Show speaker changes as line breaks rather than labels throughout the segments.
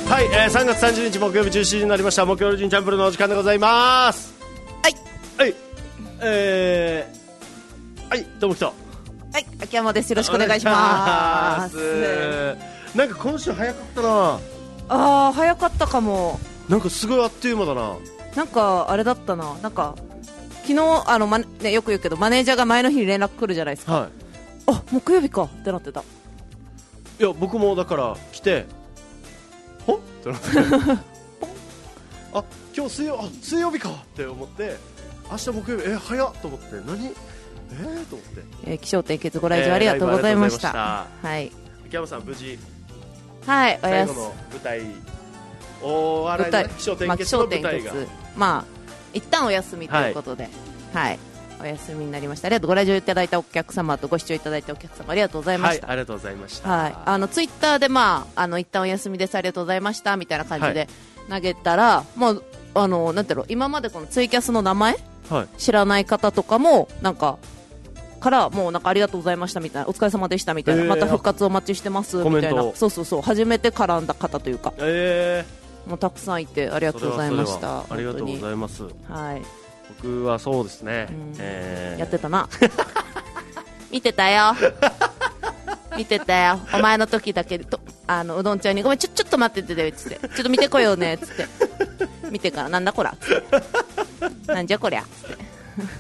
はい、3月30日木曜日17時になりました。木曜日チャンプルのお時間でございます。
はい
はいはいどうも来た。
はい秋山です。よろしくお願いします。
なんか今週早かったな。
早かったかも。
なんかすごいあっという間だな。
なんかあれだったな。なんか昨日ね、よく言うけどマネージャーが前の日に連絡来るじゃないですか、はい、あ木曜日かってなってた。
いや僕もだから来てほっってなってあ今日水曜日かって思って明日木曜日早っと思って何と思って、
気象点結ご来場ありがとうございました。はい。
秋山さん無事
はい
最後の舞台お笑いの気象点結の舞台が
一旦お休みということで、はい、お休みになりました。ありがとうご来場いただいたお客様とご視聴いただいたお客様ありがとうございました。
はい、ありがとうございました。
はい、ツイッターで一旦お休みですありがとうございましたみたいな感じで投げたら、もうなんていうの今までこのツイキャスの名前、はい、知らない方とかもなんかからもうなんかありがとうございましたみたいなお疲れ様でしたみたいな、また復活お待ちしてますみたいな、そう初めて絡んだ方というか、もうたくさんいてありがとうございました。
ありがとうございます。
はい。
僕はそうですね、
やってたな見てたよ見てたよ。お前の時だけとうどんちゃんにごめんちょっと待っててつってちょっと見てこようねつって見てからなんだこらつってなんじゃこりゃつって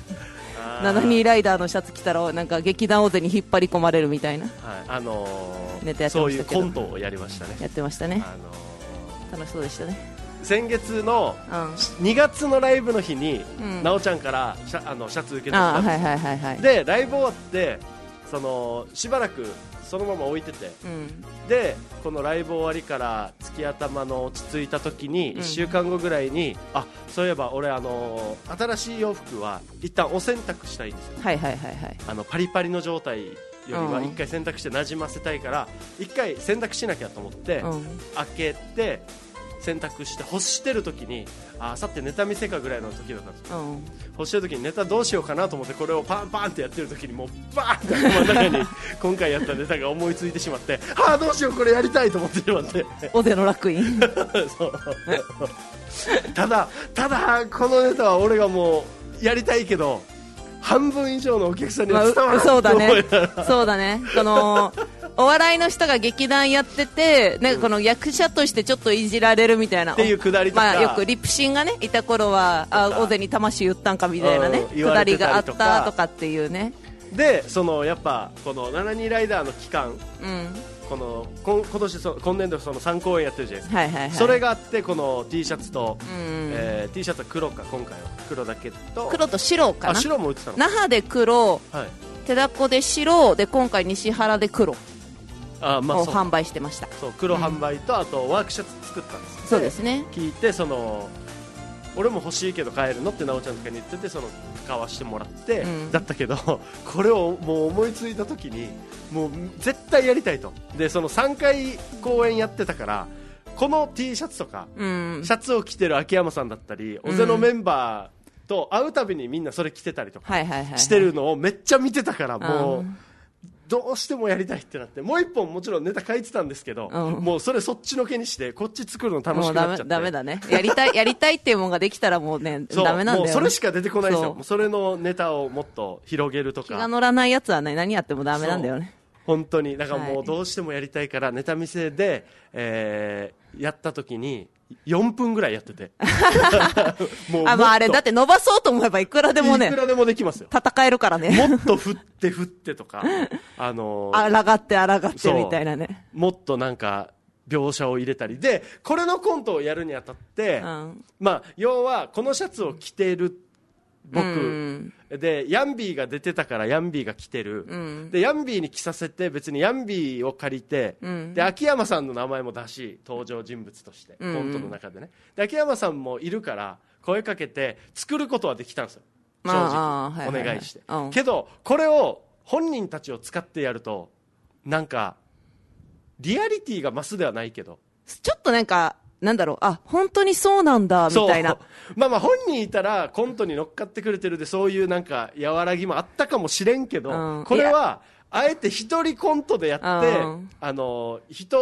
72ライダーのシャツ着たらなんか劇団大勢に引っ張り込まれるみたいな、ネタやってましたけど、
そういうコントをやりましたね。
やってましたね、楽しそうでしたね。
先月の2月のライブの日に、なおちゃんからシャツ受け取ったんです。でライブ終わってしばらくそのまま置いてて、でこのライブ終わりから月頭の落ち着いた時に1週間後ぐらいに、そういえば俺新しい洋服は一旦お洗濯したいんですよ。パリパリの状態よりは一回洗濯してなじませたいから一回洗濯しなきゃと思って、開けて洗濯して干してる時にあさってネタ見せかぐらいの時だったんですよ、干してる時にネタどうしようかなと思ってこれをパンパンってやってる時にもうバーンって頭の中に今回やったネタが思いついてしまってどうしようこれやりたいと思ってしまって
オゼの楽園
そうただこのネタは俺がもうやりたいけど半分以上のお客さんには伝わらない、
そうだねこのお笑いの人が劇団やってて、ね、この役者としてちょっといじられるみたいな
っていうくだりとか、
よくリプシンがねいた頃は大勢に魂言ったんかみたいなね、くだりがあったとかっていうね。
でやっぱこの72ライダーの期間、今年今年度3公演やってるじゃないですか、それがあってこの T シャツと、T シャツは黒か今回は黒だけと
黒と白かな。
白も売ってたの。
那覇で黒、手だこで白で今回西原で黒を販売してました。
そう黒販売と、あとワークシャツ作ったんですよ。
そうですね。
聞いて俺も欲しいけど買えるのってなおちゃんとかに言ってて買わしてもらって、だったけどこれをもう思いついた時にもう絶対やりたいと。で3回公演やってたからこの T シャツとか、シャツを着てる秋山さんだったり、小瀬のメンバーと会うたびにみんなそれ着てたりとかしてるのをめっちゃ見てたから、もうどうしてもやりたいってなって、もう一本もちろんネタ書いてたんですけど、もうそれそっちのけにしてこっち作るの楽しくなっちゃって、
ダメだね。やりたいっていうものができたらもうねダメなんだよね。
もうそれしか出てこないですよ。もうそれのネタをもっと広げるとか、
気が乗らないやつはね何やってもダメなんだよね。
本当にだからもうどうしてもやりたいからネタ見せで、やった時に4分ぐらいやっててもう
あれだって伸ばそうと思えばいくらでもね、
いくらでもできますよ。
戦えるからね。
もっと振ってとか
あらがってみたいなね。
もっとなんか描写を入れたりで、これのコントをやるにあたって、要はこのシャツを着ている僕、でヤンビーが出てたからヤンビーが着てる、でヤンビーに着させて別にヤンビーを借りて、で秋山さんの名前も出し登場人物として、コントの中でね。で秋山さんもいるから声かけて作ることはできたんですよ、正直お願いして、けどこれを本人たちを使ってやるとなんかリアリティが増すではないけど
ちょっとなんかなんだろう、本当にそうなんだみたいな。
本人いたらコントに乗っかってくれてるでそういうなんか和らぎもあったかもしれんけど、これはあえて一人コントでやって、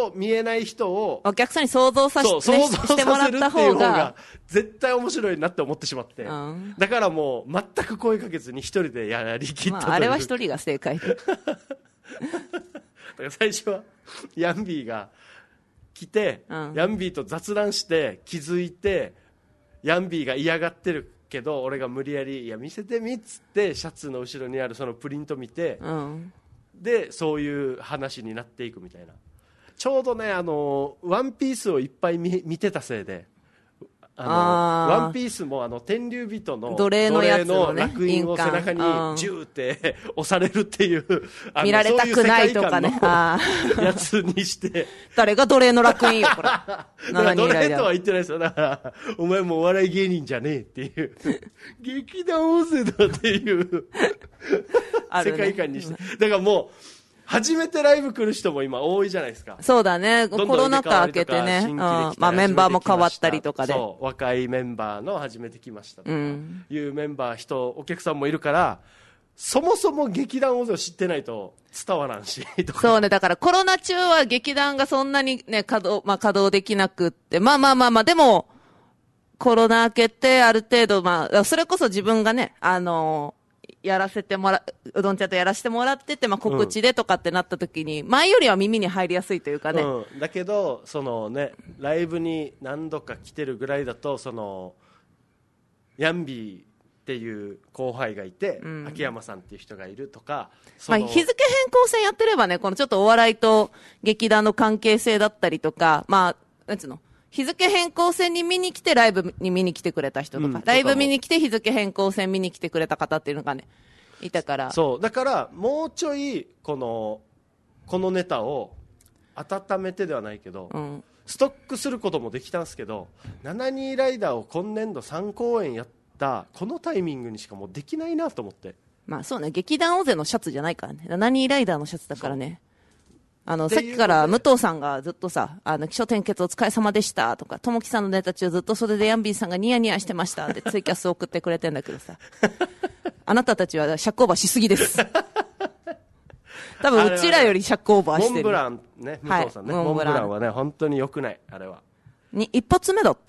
見えない人を
お客さんに想像させ、ね、してもらった方が
絶対面白いなって思ってしまって、だからもう全く声かけずに一人でやりきったという、
あれは一人が正解で
だから最初はヤンビーが来て、ヤンビーと雑談して気づいて、ヤンビーが嫌がってるけど俺が無理やりいや見せてみっつってシャツの後ろにあるそのプリント見て、でそういう話になっていくみたいな。ちょうどねワンピースをいっぱい見てたせいで、ワンピースも天竜人の
奴隷のやつのね、
烙印を背中にジューって押されるっていう
見られたくないとかね、
やつにして
誰が奴隷の烙印よこれ
奴隷とは言ってないですよ。だからお前もお笑い芸人じゃねえっていう劇団オセだっていう世界観にして、だからもう初めてライブ来る人も今多いじゃないですか。
そうだね、コロナ禍明けてね、まあメンバーも変わったりとかで、
そう若いメンバーの初めて来ましたとかいうメンバーお客さんもいるから、そもそも劇団大勢を知ってないと伝わらんしとか。
そうね、だからコロナ中は劇団がそんなにね稼働できなくって、まあでもコロナ明けてある程度それこそ自分がねやらせてもらうどんちゃんとやらせてもらってて、告知でとかってなった時に、前よりは耳に入りやすいというかね、
だけどそのねライブに何度か来てるぐらいだと、そのヤンビーっていう後輩がいて、秋山さんっていう人がいるとか、
日付変更線やってればね、このちょっとお笑いと劇団の関係性だったりとか、なんつうの、日付変更線に見に来てライブに見に来てくれた人とか、ライブ見に来て日付変更線見に来てくれた方っていうのがねいたから、
そうだからもうちょいこのネタを温めてではないけど、ストックすることもできたんですけど、72ライダーを今年度3公演やったこのタイミングにしかもうできないなと思って。
そうね、劇団大勢のシャツじゃないからね、72ライダーのシャツだからね。さっきから武藤さんがずっとさ、起承転結お疲れ様でしたとか、ともきさんのネタ中ずっと袖でヤンビーさんがニヤニヤしてましたってツイキャス送ってくれてんだけどさ、あなたたちは尺オーバーしすぎです。多分うちらより尺オーバーしてる。
モンブランね、武藤さんね、モンブランはね本当に良くない、あれは。
一発目だった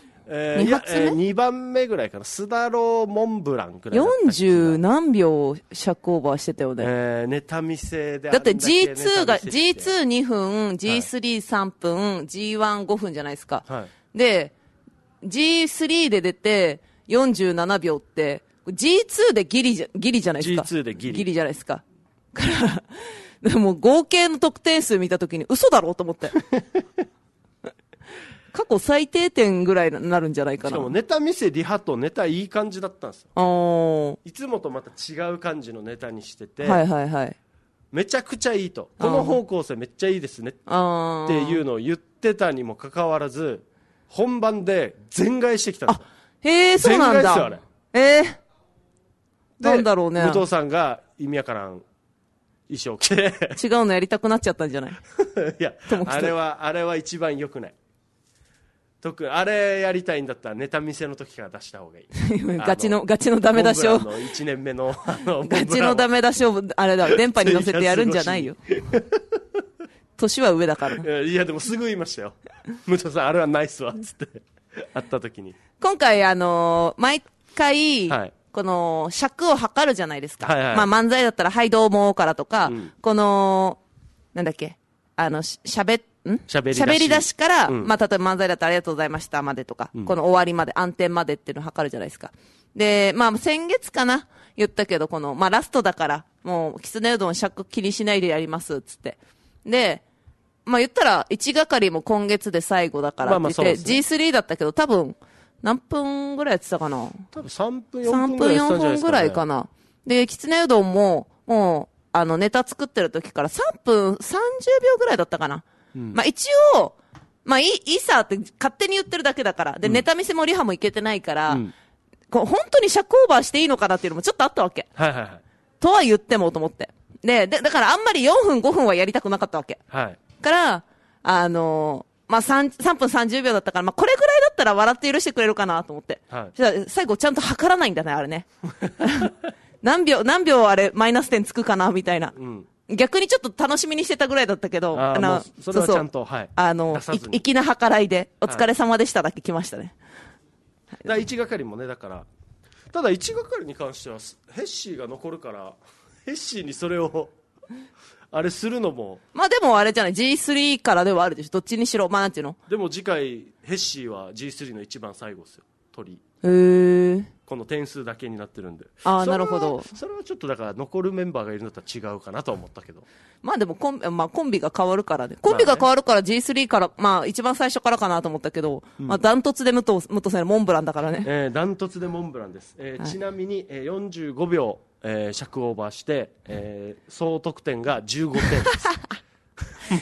？2発目
2番目ぐらいかな、スダローモンブランぐらい
40何秒尺オーバーしてたよね。
ネタ見せで
だって G2 が G22 分 G33 分、G15 分じゃないですか、で G3 で出て47秒って G2 でギリじゃないですか。
G2 でギ
リじゃないですか。からでも合計の得点数見たときに嘘だろうと思って過去最低点ぐらいになるんじゃないかな。
しかもネタ見せリハとネタいい感じだったんですよ。いつもとまた違う感じのネタにしてて、めちゃくちゃいいと、この方向性めっちゃいいですねっていうのを言ってたにもかかわらず、本番で全替えしてきたんですよ。
へえ、そうなんだ。
全替えですよあれ。
なんだろうね。
武藤さんが意味わからん衣装着て
違うのやりたくなっちゃったんじゃない？い
や、あれは一番良くない。あれやりたいんだったらネタ見せの時から出した方がいい。
ガチのダメ出しを
1年目の
ガチのダメ出しをあれだ、電波に乗せてやるんじゃないよ。年は上だから。
いやでもすぐ言いましたよ。武藤さんあれはナイスわっつって会った時に。
今回毎回、この尺を測るじゃないですか。漫才だったらはいどうもからとか、このなんだっけ喋り出しから、例えば漫才だったらありがとうございましたまでとか、この終わりまで、暗転までっていうのを測るじゃないですか。で、先月かな言ったけど、この、ラストだから、もう、きつねうどん尺気にしないでやります、つって。で、言ったら、1係も今月で最後だからって言って、G3 だったけど、多分、何分ぐらいやってたかな？多分
3分、4分
ぐらいかな。で、きつねうどんも、もう、ネタ作ってる時から3分30秒ぐらいだったかな。一応、いいさって勝手に言ってるだけだから。で、ネタ見せもリハもいけてないから、本当に尺オーバーしていいのかなっていうのもちょっとあったわけ。とは言ってもと思って。で、だからあんまり4分5分はやりたくなかったわけ。から、3分30秒だったから、これぐらいだったら笑って許してくれるかなと思って。じゃあ最後ちゃんと測らないんだね、あれね。何秒あれマイナス点つくかなみたいな。 逆にちょっと楽しみにしてたぐらいだったけど、
それはちゃんと、はい。
粋な計らいで、お疲れ様でしただけ来ましたね。
だ1係もね、だから、ただ1係に関しては、ヘッシーが残るから、ヘッシーにそれを、あれするのも。
まあでもあれじゃない、G3 からではあるでしょ。どっちにしろ、まあなんていうの。
でも次回、ヘッシーは G3 の一番最後ですよ、鳥。この点数だけになってるんで。
なるほど。
それはちょっとだから残るメンバーがいるんだったら違うかなと思ったけど。
まあでもコンビが変わるからね。コンビが変わるから G3 から、まあ一番最初からかなと思ったけど、まあダントツで武藤さんモンブランだからね。
ダントツでモンブランです。ちなみに、45秒、尺オーバーして、総得点が15点です。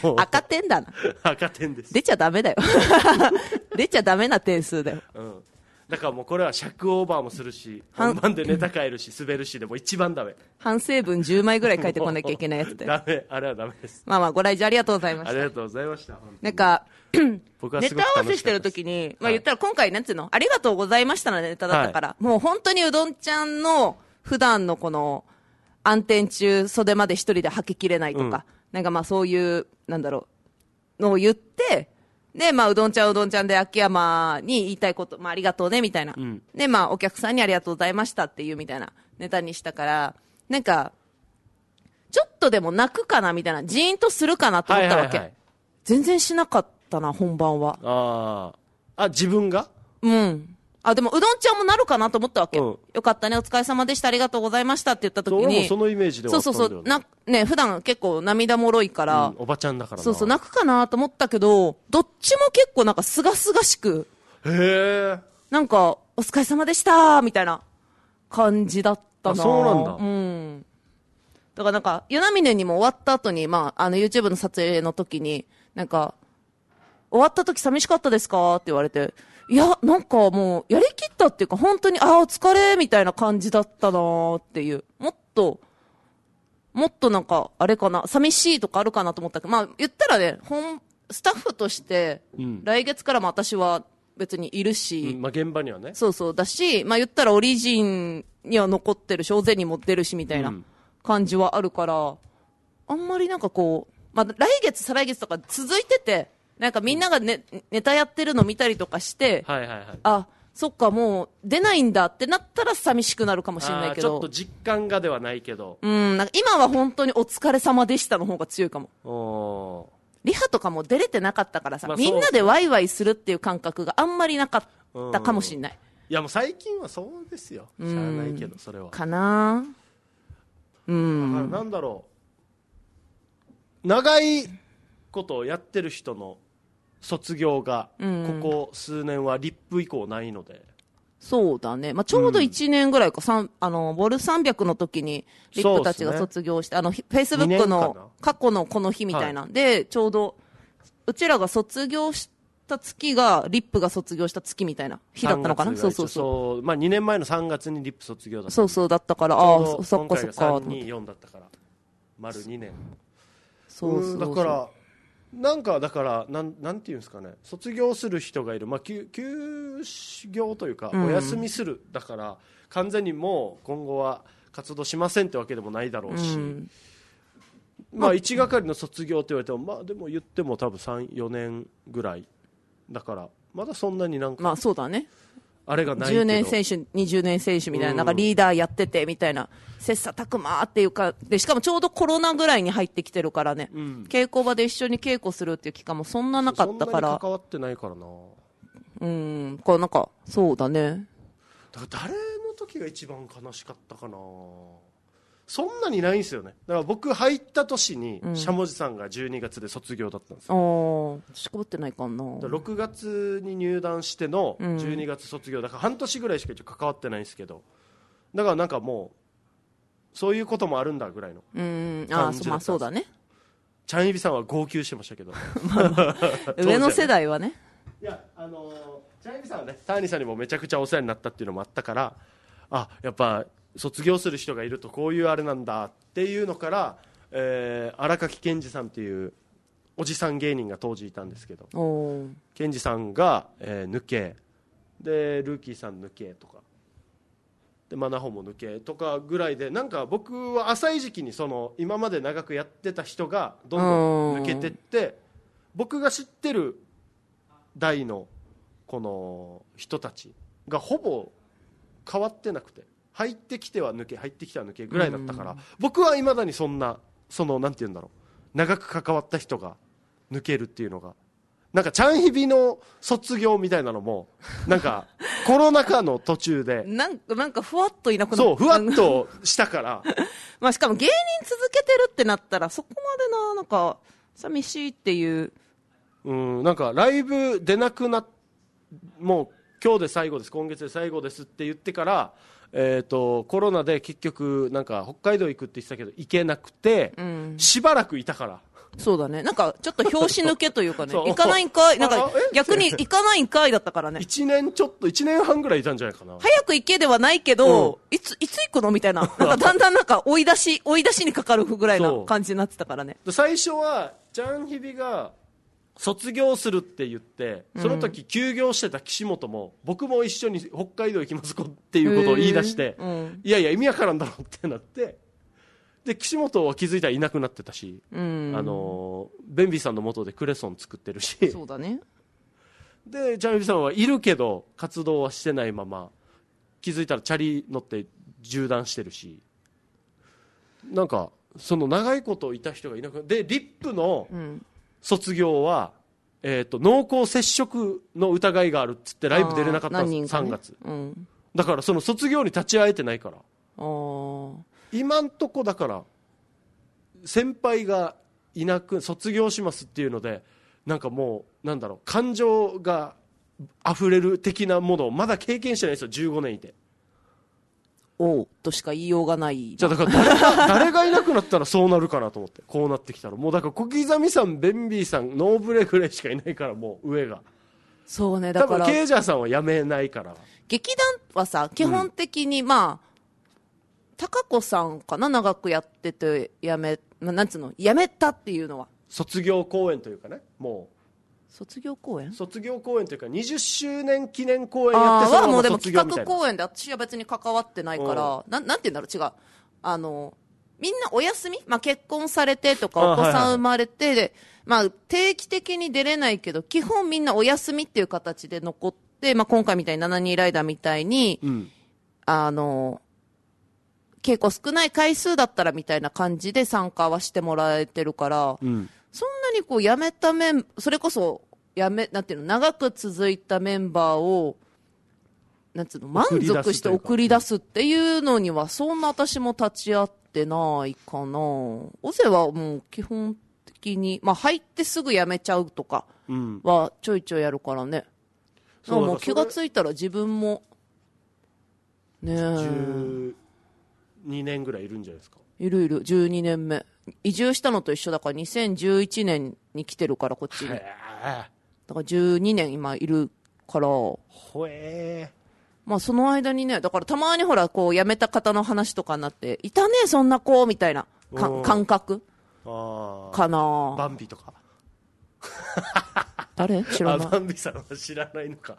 もう
赤点だな。
赤点です。
出ちゃダメだよ。出ちゃダメな点数だよ。
だからもうこれは尺オーバーもするし、本番でネタ変えるし、滑るしでも一番ダメ。
反省文10枚ぐらい書いてこなきゃいけないやつで。
ダメ、あれはダメです。
まあまあ、ご来場ありがとうございました。
ありがとうございました。
なんか、
僕は
ネタ合わせしてる時に、まあ言ったら今回なんつうの、ありがとうございましたのネタだったから、もう本当にうどんちゃんの普段のこの、暗転中袖まで一人で吐ききれないとか、なんかまあそういう、なんだろう、のを言って、で、まあ、うどんちゃんで秋山に言いたいこと、まあ、ありがとうね、みたいな。で、まあ、お客さんにありがとうございましたっていうみたいなネタにしたから、なんか、ちょっとでも泣くかな、みたいな、ジーンとするかなと思ったわけ。全然しなかったな、本番は。
自分が？
でも、うどんちゃんもなるかなと思ったわけ。よかったね、お疲れ様でした、ありがとうございましたって言った時に。
俺もそのイメージではあったんだよね。
ね、普段結構涙もろいから。
おばちゃんだからな。
そう、泣くかなと思ったけど、どっちも結構なんかすがすがしく。なんか、お疲れ様でしたみたいな感じだったな。
そうなんだ。
だからなんか、与那嶺にも終わった後に、まあ、YouTube の撮影の時に、なんか、終わった時寂しかったですかって言われて、いや、なんかもう、やりきったっていうか、本当に、お疲れみたいな感じだったなーっていう。もっとなんか、あれかな、寂しいとかあるかなと思ったけど、まあ、言ったらね、スタッフとして、来月からも私は別にいるし、
まあ現場にはね。
そうだし、まあ言ったらオリジンには残ってるし、大勢にも出るしみたいな感じはあるから、あんまりなんかこう、まあ来月、再来月とか続いてて、なんかみんながネタやってるの見たりとかして、そっか、もう出ないんだってなったら寂しくなるかもしれないけど。
ちょっと実感がではないけど。
なんか今は本当にお疲れ様でしたの方が強いかも。リハとかも出れてなかったからさ、みんなでワイワイするっていう感覚があんまりなかったかもしれない。
いやもう最近はそうですよ。しゃあないけど、それは。
かな
なんだろう。長いことをやってる人の卒業がここ数年はリップ以降ないので、
そうだね、まあ、ちょうど1年ぐらいか、ボル300の時にリップたちが卒業して、フェイスブックの過去のこの日みたいな、でちょうどうちらが卒業した月がリップが卒業した月みたいな日だったのかな。そう、
まあ、2年前の3月にリップ卒業だった。
そうだったから、そっかそっか、
324だったから丸2年。だからなんかだからなんていうんですかね、卒業する人がいる、まあ、休業というかお休みする、だから完全にもう今後は活動しませんってわけでもないだろうし、まあ1係の卒業って言われても、まあでも言っても多分3、4年ぐらいだからまだそんなになんか、
まあそうだね、
あれがないけど
10年選手20年選手みたいな、なんかリーダーやっててみたいな、切磋琢磨っていうかで、しかもちょうどコロナぐらいに入ってきてるからね、稽古場で一緒に稽古するっていう期間もそんななかったから、そんなに
関わってないからな。
こうなんかそうだね、
だから誰の時が一番悲しかったかな。そんなにないんですよね。だから僕入った年にしゃもじさんが12月で卒業だったんですよ。
しかぶってないかな。
6月に入団しての12月卒業だから半年ぐらいしか関わってないんですけど、だからなんかもうそういうこともあるんだぐらいの感じだったんです。
まあそうだね。
チャンイビさんは号泣してましたけど
上の世代はね。
いやチャンイビさんはね、ターニーさんにもめちゃくちゃお世話になったっていうのもあったから、やっぱ卒業する人がいるとこういうあれなんだっていうのから、荒垣健二さんっていうおじさん芸人が当時いたんですけど、健二さんが、抜けでルーキーさん抜けとかでマナホも抜けとかぐらいで、なんか僕は浅い時期にその今まで長くやってた人がどんどん抜けてって、僕が知ってる代のこの人たちがほぼ変わってなくて、入ってきては抜け入ってきては抜けぐらいだったから、僕はいまだにそんなそのなんて言うんだろう、長く関わった人が抜けるっていうのが、なんかチャンヒビの卒業みたいなのもなんかコロナ禍の途中で
なんかふわっといなくなった。
そうふわっとしたから
まあしかも芸人続けてるってなったらそこまでなんか寂しいっていう、
なんかライブ出なくなもう今日で最後です、今月で最後ですって言ってから、コロナで結局なんか北海道行くって言ってたけど行けなくて、しばらくいたから。
そうだね。なんかちょっと拍子抜けというかね、行かないんかい、なんか逆に行かないんかいだったからね。
1年半ぐらいいたんじゃないかな。
早く行けではないけど、いつ行くのみたいな。なんかだんだんなんか追い出しにかかるぐらいな感じになってたからね。
最初はジャンヒビが卒業するって言って、その時休業してた岸本も、僕も一緒に北海道行きますっていうことを言い出して、いやいや意味わからんだろうってなって、で岸本は気づいたらいなくなってたし、ベンビーさんの元でクレソン作ってるし、
そうだね。
でジャンヒビさんはいるけど活動はしてないまま、気づいたらチャリ乗って縦断してるし、なんかその長いこといた人がいなくなって、でリップの卒業は、濃厚接触の疑いがあるっつってライブ出れなかったんです、3月、だからその卒業に立ち会えてないから、今んとこだから先輩がいなく卒業しますっていうので、なんかもうなんだろう、感情が溢れる的なものをまだ経験してないですよ、15年いて。
おうとしか言いようがない。
じゃあだから誰がいなくなったらそうなるかなと思って、こうなってきたらもうだから小刻さん、ベンビーさん、ノーブレぐらいしかいないから、もう上が。
そうね、だから
多分ケイジャーさんは辞めないから。
劇団はさ、基本的にまあ、高子さんかな、長くやっててなんつうの、辞めたっていうのは
卒業公演というかね、もう
卒業公演
というか20周年記念公演やって、そのまま卒業みたいな。
もうでも企画公演で私は別に関わってないから、なんて言うんだろう、違う、みんなお休み、まあ、結婚されてとかお子さん生まれてで、まあ、定期的に出れないけど基本みんなお休みっていう形で残って、まあ、今回みたいに7人ライダーみたいに、稽古少ない回数だったらみたいな感じで参加はしてもらえてるから、そんなにこう辞めたそれこそなんていうの、長く続いたメンバーをなんていうの、満足して送り出すっていうのにはそんな私も立ち会ってないかな。オゼはもう基本的に、まあ、入ってすぐ辞めちゃうとかはちょいちょいやるからね、もう気がついたら自分もね
12年ぐらいいるんじゃないですか。
いる12年目移住したのと一緒だから、2011年に来てるから、こっちに。だから12年今いるから、まあその間にね、だからたまにほらこう辞めた方の話とかになって、いたねそんな子みたいな感覚かな。
バンビとか
誰知らない。
バンビさんは知らないのか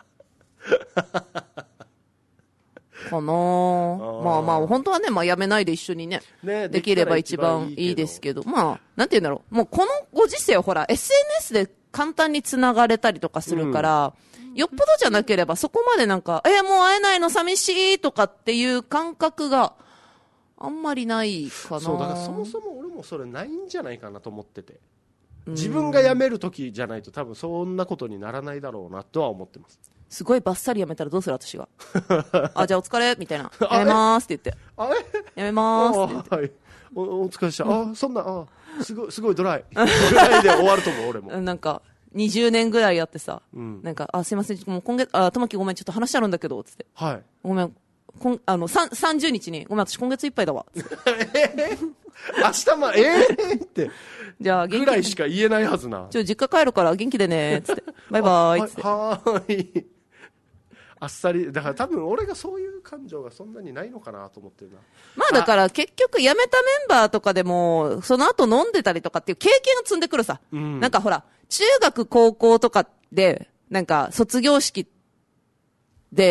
かな。まあまあ本当はね、まあ、辞めないで一緒に ねできれば一番いいですけど、まあなんて言うんだろう、もうこのご時世はほら SNS で簡単につながれたりとかするから、よっぽどじゃなければそこまでなんかもう会えないの寂しいとかっていう感覚があんまりないかな。
そうだからそもそも俺もそれないんじゃないかなと思ってて、自分が辞める時じゃないと多分そんなことにならないだろうなとは思ってます。
すごいバッサリ辞めたらどうする私があ、じゃあお疲れみたいな、辞めますって言って辞めますって言って、はい、
お疲れした、そんなすごいドライぐらいで終わると思う俺も
なんか20年ぐらいやってさ、なんかすいません、もう今月玉木ごめんちょっと話あるんだけどつって、はい、ごめん30日にごめん私今月いっぱいだわつって
明日って
じゃあ
ぐらいしか言えないはずな。
実家帰るから元気でねつってバイバイつって
はいあっさりだから多分俺がそういう感情がそんなにないのかなと思ってるな。
まあだから結局辞めたメンバーとかでもその後飲んでたりとかっていう経験を積んでくるさ、なんかほら中学高校とかでなんか卒業式で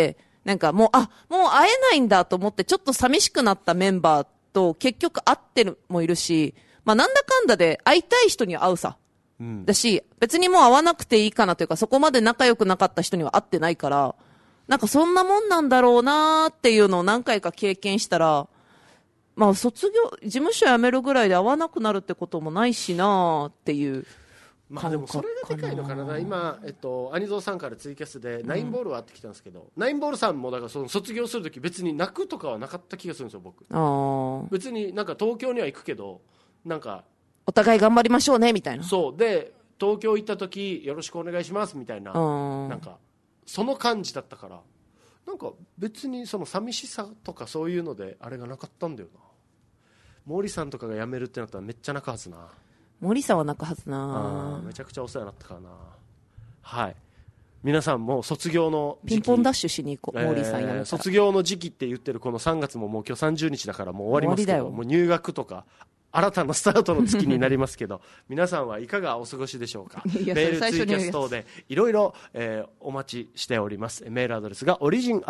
なんかもう会えないんだと思ってちょっと寂しくなったメンバーと結局会ってるもいるし、まあなんだかんだで会いたい人には会うさ。だし、別にもう会わなくていいかなというか、そこまで仲良くなかった人には会ってないから、なんかそんなもんなんだろうなーっていうのを何回か経験したら、まあ事務所辞めるぐらいで会わなくなるってこともないしなーっていう。
まあでもそれがでかいのかな。今、兄蔵さんからツイキャスでナインボールは会ってきたんですけど、ナインボールさんもだからその卒業するとき別に泣くとかはなかった気がするんですよ、僕。別になんか東京には行くけど、なんか
お互い頑張りましょうねみたいな。
そうで東京行った時よろしくお願いしますみたいな、なんかその感じだったから、なんか別にその寂しさとかそういうのであれがなかったんだよな。森さんとかが辞めるってなったらめっちゃ泣くはずな。
森さんは泣くはずな。
めちゃくちゃお世話になったからな。はい、皆さんも卒業の時期
ピンポンダッシュしに行こう、森さん辞めたら。
卒業の時期って言ってるこの3月ももう今日30日だからもう終わりますけど、もう入学とか新たなスタートの月になりますけど皆さんはいかがお過ごしでしょうか。メールツイキャス等でいろいろお待ちしております。メールアドレスが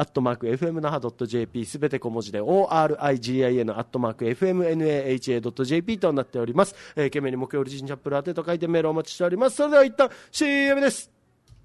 origin@fmnaha.jp すべて小文字で origin@fmnaha.jp となっております。懸命に木曜オリジンチャップル宛てと書いてメールお待ちしております。それでは一旦 CM です。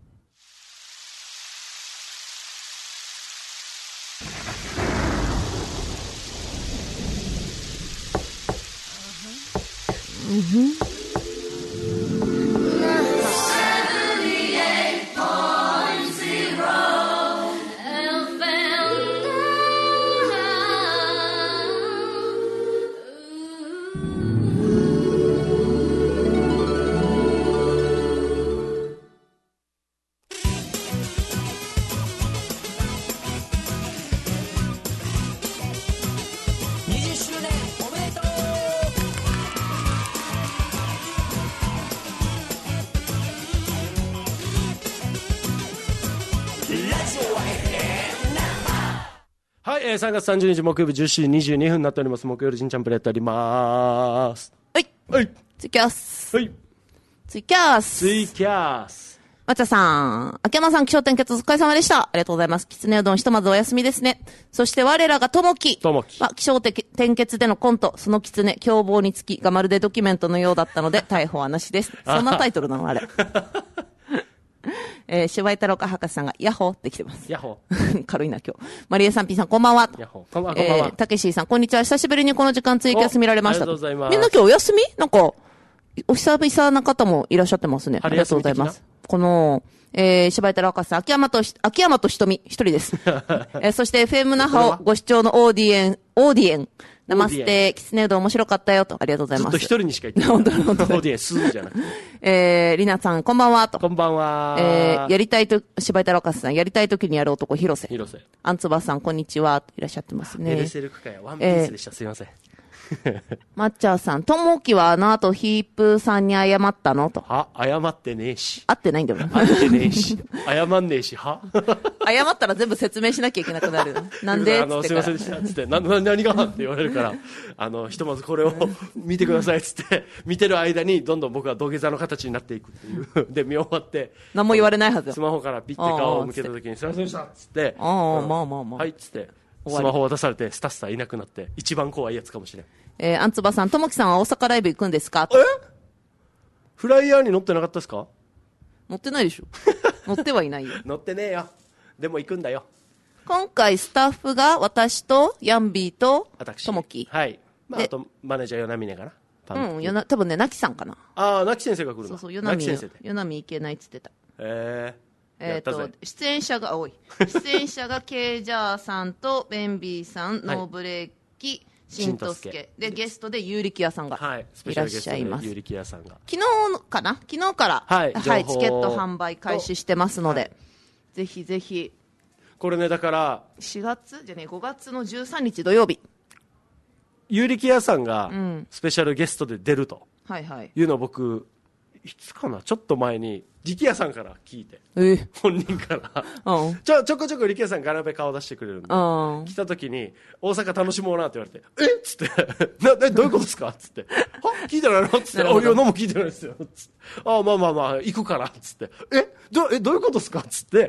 はい、3月30日木曜日10時22分になっております。木曜日ジンチャンプルやっております。
はい。
はい。
ツイキャス。
はい。
ツイキャス。
ツイキャス。
まちゃさん、秋山さん、気象点結お疲れ様でした。ありがとうございます。きつねうどんひとまずお休みですね。そして我らがともき。気象点結でのコント、そのきつね、凶暴につきがまるでドキュメントのようだったので、逮捕はなしです。そんなタイトルなのあれ。柴井太郎か博士さんがヤッホーって来てます。
ヤッホー。
軽いな今日。マリエさん P さんこんばんは。
ヤッホー。こんばんは。
たけしーさんこんにちは。久しぶりにこの時間ツイキャス見られました。
ありがとうございます。
みんな今日お休み？なんか、お久々な方もいらっしゃってますね。ありがとうございます。この、柴井太郎博士さん、秋山と瞳、一人です。そして FM 那覇をご視聴のオーディエン。ナマステ、キツネうどん面白かったよと、ありがとうございます。
ずっと一人にしか言ってない。本当に。オーディエンスじゃなく
て。りなさん、こんばんはと。
こんばんは。
やりたいと、柴井太郎博士さん、やりたい時にやる男、広瀬。アンツバさん、こんにちは。いらっしゃってますね。
エレセルク会ワンピースでした。すいません。
マッチャーさん、ともきはあの後ヒープさんに謝ったのと。
謝ってねえし。
会ってないんだよ。
会ってねえし。謝んねえし、謝
ったら全部説明しなきゃいけなくなる。なんで
すいませんでした。つって、何がって言われるから、ひとまずこれを見てください。つって、見てる間にどんどん僕は土下座の形になっていくっていう。で、見終わって。
何も言われないはずよ。
スマホからピッて顔を向けた時に、すいませんでした。つって。はい、つって。スマホを渡されてスタッフさんいなくなって一番怖いやつかもしれん。
アンツバさん、ともきさんは大阪ライブ行くんですか？
フライヤーに載ってなかったですか？
載ってないでしょ。載ってはいないよ。
載ってねえよ。でも行くんだよ。
今回スタッフが私とヤンビーとともき。
はい。まあ、あとマネージャー与那峰かな。
多分ね、なきさんかな。
なき先生が来るの。
そう、与那峰行けないっつってた。出演者が多い。出演者がケイジャーさんとベンビーさん、ノーブレーキ、しんとすけ。で、ゲストでユーリキヤさんがいらっしゃいます。
ユーリキヤさんが。
昨日から、はい、チケット販売開始してますので、ぜひぜひ。
これね、だから、
5月の13日土曜日。
ユーリキヤさんがスペシャルゲストで出るというのを僕、いつかな、ちょっと前に力也さんから聞いて、本人からちょこちょこ力也さんガラペ顔出してくれるんで、来た時に大阪楽しもうなって言われて、っつってどういうことですかっつって聞いてないのっつって、いや何も聞いてないですよっつって、まあ行くからっつって、どういうことですかっつって、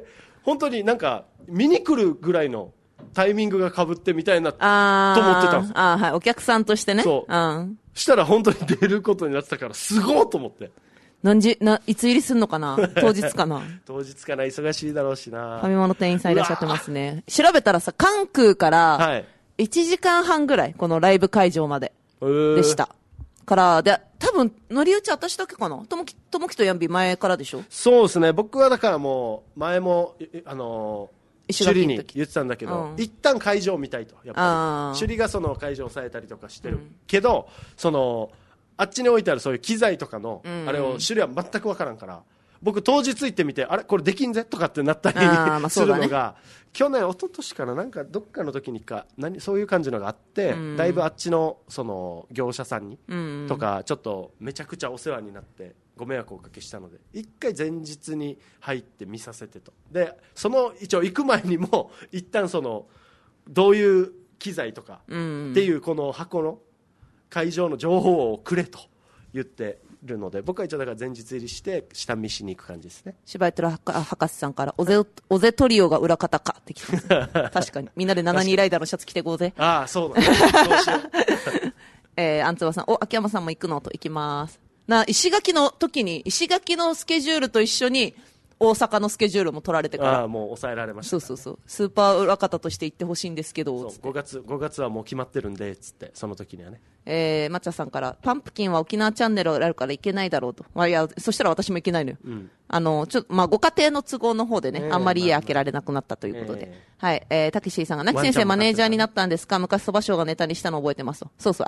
本当になんか見に来るぐらいのタイミングが被ってみたいなと思ってたんですよ。
はい、お客さんとしてね。
そう。したら本当に出ることになってたからすごいと思って。
いつ入りすんのかな当日かな
当日かな、忙しいだろうしな。
ファミマの店員さんいらっしゃってますね。調べたらさ、関空から1時間半ぐらい、このライブ会場まででした。から、で、多分、乗り打ち私だけかなともきとヤンビ前からでしょ。
そうですね。僕はだからもう、前も、首里に言ってたんだけど、一旦会場を見たいと。やっぱり。首里がその会場を抑えたりとかしてる。けど、あっちに置いてあるそういう機材とかの、あれを首里は全く分からんから、僕当日行ってみて、あれこれできんぜとかってなったりするのが、去年、一昨年かな、なんかどっかの時にそういう感じのがあって、だいぶあっちのその業者さんに、とか、ちょっとめちゃくちゃお世話になって、ご迷惑をおかけしたので、一回前日に入って見させてと。で、一応行く前にも、一旦どういう機材とかっていうこの箱の会場の情報をくれと言ってるので、僕は一応だから前日入りして下見しに行く感じですね。
芝居トラ博士さんからおぜトリオが裏方かってきてます確かにみんなで72ライダーのシャツ着てこうぜ。
ああ、そうだね。そうしよ
うアンツバさん、秋山さんも行くのと行きます。石垣の時に石垣のスケジュールと一緒に大阪のスケジュールも取られてから、
もう抑えられました、
そうスーパー裏方として行ってほしいんですけど、
5月はもう決まってるんでつって、その時にはね。
マチャさんから、パンプキンは沖縄チャンネルがあるから行けないだろうと。いや、そしたら私も行けないのよ。ご家庭の都合の方でね、あんまり家開けられなくなったということで。はい。たけしさんが、なき先生マネージャーになったんですか？昔そば賞がネタにしたの覚えてますと。そう。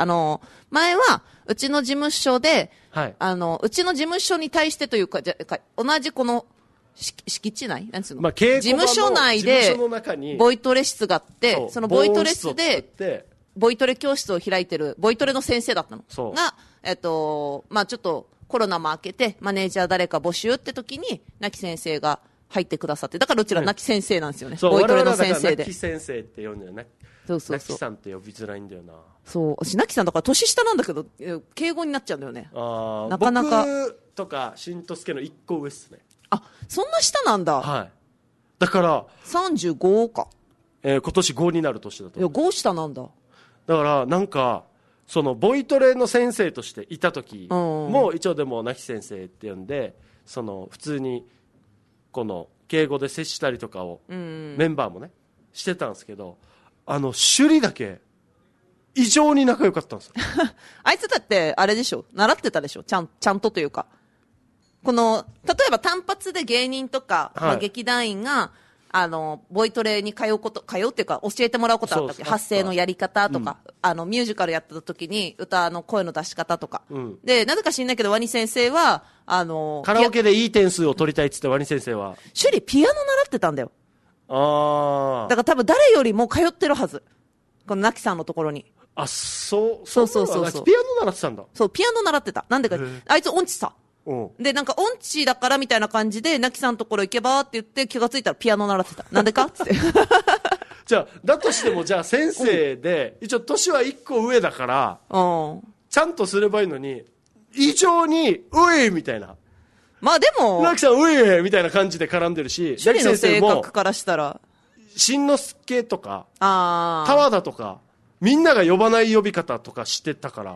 前は、うちの事務所で、うちの事務所に対してというか、同じこの、敷地内なんつうの、事務所内でボイトレ室があって、そのボイトレ室でボイトレ教室を開いてるボイトレの先生だったのが、ちょっとコロナも明けてマネージャー誰か募集って時になき先生が入ってくださって、だからうちらなき先生なんですよね、ボイトレの先生で。
なき先生って呼んでるね。なきさんって呼びづらいんだよな。
そう、私なきさんだから年下なんだけど敬語になっちゃうんだよね。なかなか。
僕とかしんとすけの1個上っすね。
あ、そんな下なんだ。
はい。だから
35か。
今年5になる年だと。
いや、5下なんだ。
だからなんかそのボイトレの先生としていた時も一応でもなき先生って呼んで、普通にこの敬語で接したりとかをメンバーもねしてたんですけど、首里だけ異常に仲良かったんですよ
あいつだってあれでしょ、習ってたでしょ、ちゃんとというか、この例えば単発で芸人とか、劇団員がボイトレに通うっていうか教えてもらうことあったっけ、発声のやり方とか、ミュージカルやった時に歌の声の出し方とか、でなぜか知んないけどワニ先生は
カラオケでいい点数を取りたいっつってワニ先生は
首里ピアノ習ってたんだよ。だから多分誰よりも通ってるはず、このなきさんのところに。
そう
ピアノ
習ってたんだ。
そう、ピアノ習ってた。なんでか、あいつ音痴さ。で、なんか音痴だからみたいな感じで、なきさんのところ行けばって言って気がついたらピアノ習ってた。なんでかっつって。
じゃあ、だとしても、じゃあ先生で、一応年は1個上だから、ちゃんとすればいいのに、異常に、ういみたいな。
まあでも、
なきさん、ういみたいな感じで絡んでるし、
首里の性格からしたら、
しんのすけとか、田和田とか、みんなが呼ばない呼び方とかしてたから、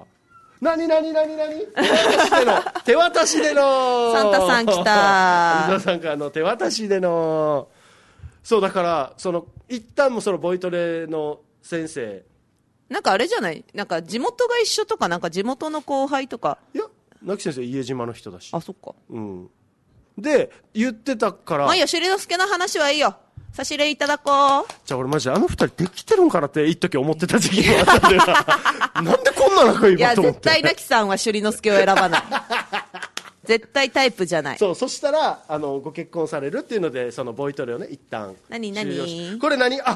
手渡しでの
サンタさん来た
皆さんからの手渡しでの、そうだから一旦もボイトレの先生
なんかあれじゃない、なんか地元が一緒とか、なんか地元の後輩とか。
いや、なき先生家島の人だし。
あ、そっか。
で言ってたから、
まあいいよ、しりのすけの話はいいよ、差し入れいただこう。
じゃあ俺マジで二人できてるんかなって一時思ってた時期もあったんでなんでこんな仲いいのと思って。いや、
絶対なきさんは首里之助を選ばない絶対タイプじゃない。
そしたらご結婚されるっていうので、そのボイトレをね一旦
何
これ何、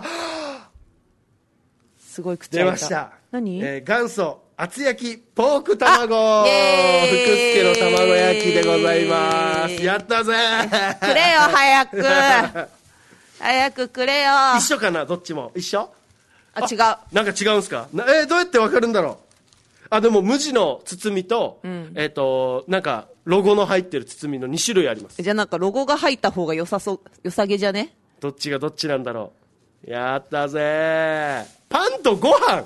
すごい口開いた。
出ました。
何、
元祖厚焼きポーク卵、福助の卵焼きでございます。やったぜ
くれよ早く早くくれよ。
一緒かな、どっちも一緒。
違う。
なんか違うんすか。どうやってわかるんだろう。でも無地の包みと、なんかロゴの入ってる包みの2種類あります。
じゃあなんかロゴが入った方が良さげじゃね。
どっちがどっちなんだろう。やったぜ。パンとご飯。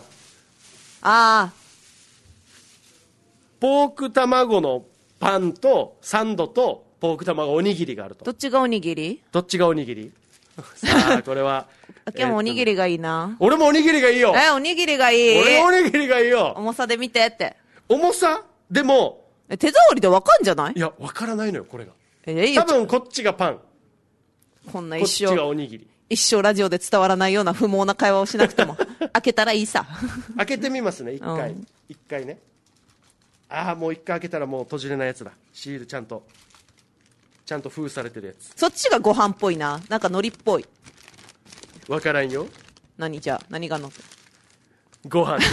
ポーク卵のパンとサンドとポーク卵おにぎりがあると。
どっちがおにぎり？
どっちがおにぎり？さあこれは
今日もおにぎりがいいな。
俺もおにぎりがいいよ。
おにぎりがいい。
俺もおにぎりがいいよ。
重さで見てって。
重さでも
手触りでわかんじゃない？
いやわからないのよこれが。
多
分こっちがパン、
こんな
こっちがおにぎり。
一生ラジオで伝わらないような不毛な会話をしなくても開けたらいいさ。
開けてみますね一回ね。もう一回開けたらもう閉じれないやつだ。シールちゃんと封されてるやつ。
そっちがご飯っぽいな。なんか海苔っぽい。
わからんよ。
何がのって
ご飯。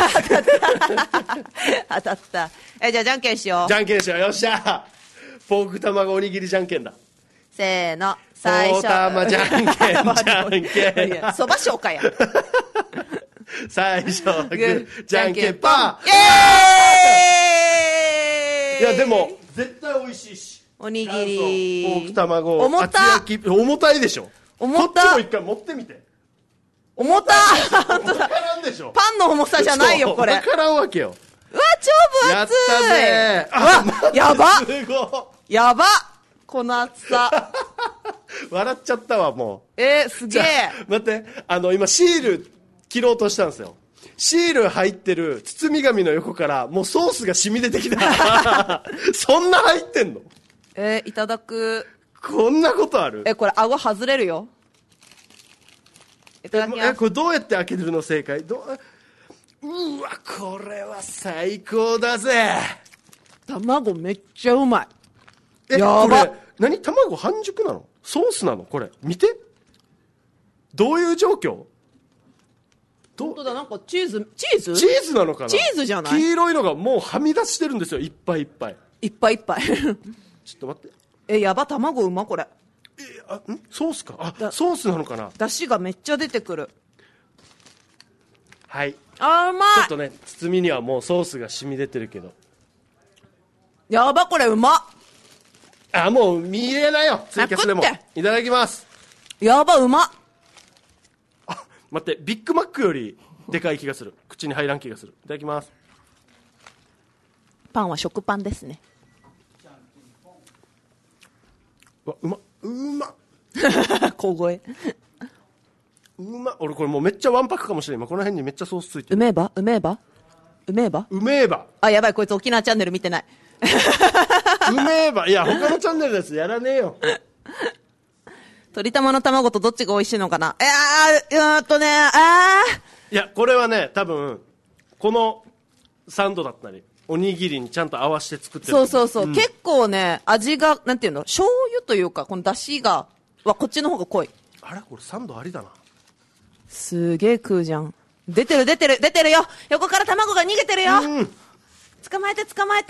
当たった。じゃあじゃんけんしよう。
じゃんけんしよう。よっしゃ。ポーク卵おにぎりじゃんけんだ。
せーの。最初。
ポータマじゃんけんじゃんけん。
そばしょうかや。
最初グーじゃんけんパー。いやでも絶対美味しいし。
おにぎり。
ポーク卵
重
たいでしょ。
重た。
こっちも一回持ってみて。
重た。
分からんでしょ。
パンの重さじゃないよこれ。
分からんわけよ。
うわ超分厚い。
やったぜ。
やば。
すごい。
やば。この厚さ。
笑っちゃったわもう。
すげえ。
待って今シール切ろうとしたんですよ。シール入ってる包み紙の横からもうソースが染み出てきた。そんな入ってんの？
いただく。
こんなことある？
これ顎外れるよ。いただきます。
これどうやって開けるの正解？うわこれは最高だぜ。
卵めっちゃうまい。
やばい。何？卵半熟なの？ソースなの？これ見て。どういう状況？
本当だ。なんかチーズ
なのかな。
チーズじゃない？
黄色いのがもうはみ出してるんですよ。いっぱいいっぱい
いっぱいいっぱい。
ちょっと待って。
やば。卵うまこれ。
ソースか。ソースなのかな。
出汁がめっちゃ出てくる。
はい。
うまい。
ちょっとね包みにはもうソースが染み出てるけど。
やばこれうまっ。
もう見れないよ。ツイキャスでも。いただきます。
やばうまっ。
待ってビッグマックよりでかい気がする。口に入らん気がする。いただきます。
パンは食パンですね。
うま
小声。
俺これもうめっちゃわんぱくかもしれん。今この辺にめっちゃソースついてる。
うめえばやばいこいつ沖縄チャンネル見てない。
うめえば。いや他のチャンネルのやつやらねえよ。
鶏玉の卵とどっちが美味しいのかな。
いやこれはね多分このサンドだったりおにぎりにちゃんと合わせて作ってる。
そう、結構ね味がなんていうの醤油というかこの出汁がこっちの方が濃い。
これサンドありだな。
すげえ食うじゃん。出てるよ。横から卵が逃げてるよ。捕まえて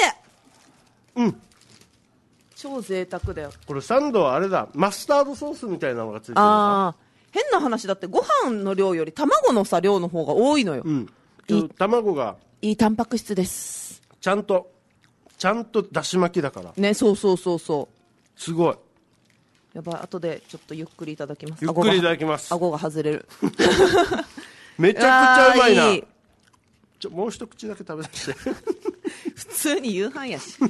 超贅沢だよ。
これサンドはあれだ。マスタードソースみたいなのがついてるのか。
変な話だってご飯の量より卵の量の方が多いのよ。
卵が
いいタンパク質です。
ちゃんとだし巻きだから
ね。そう
すごい。
やばい。後でちょっとゆっくりいただきます。
ゆっくりいただきます。
顎が外れる。
めちゃくちゃうまいな。もう一口だけ食べさせて。
普通に夕飯やし。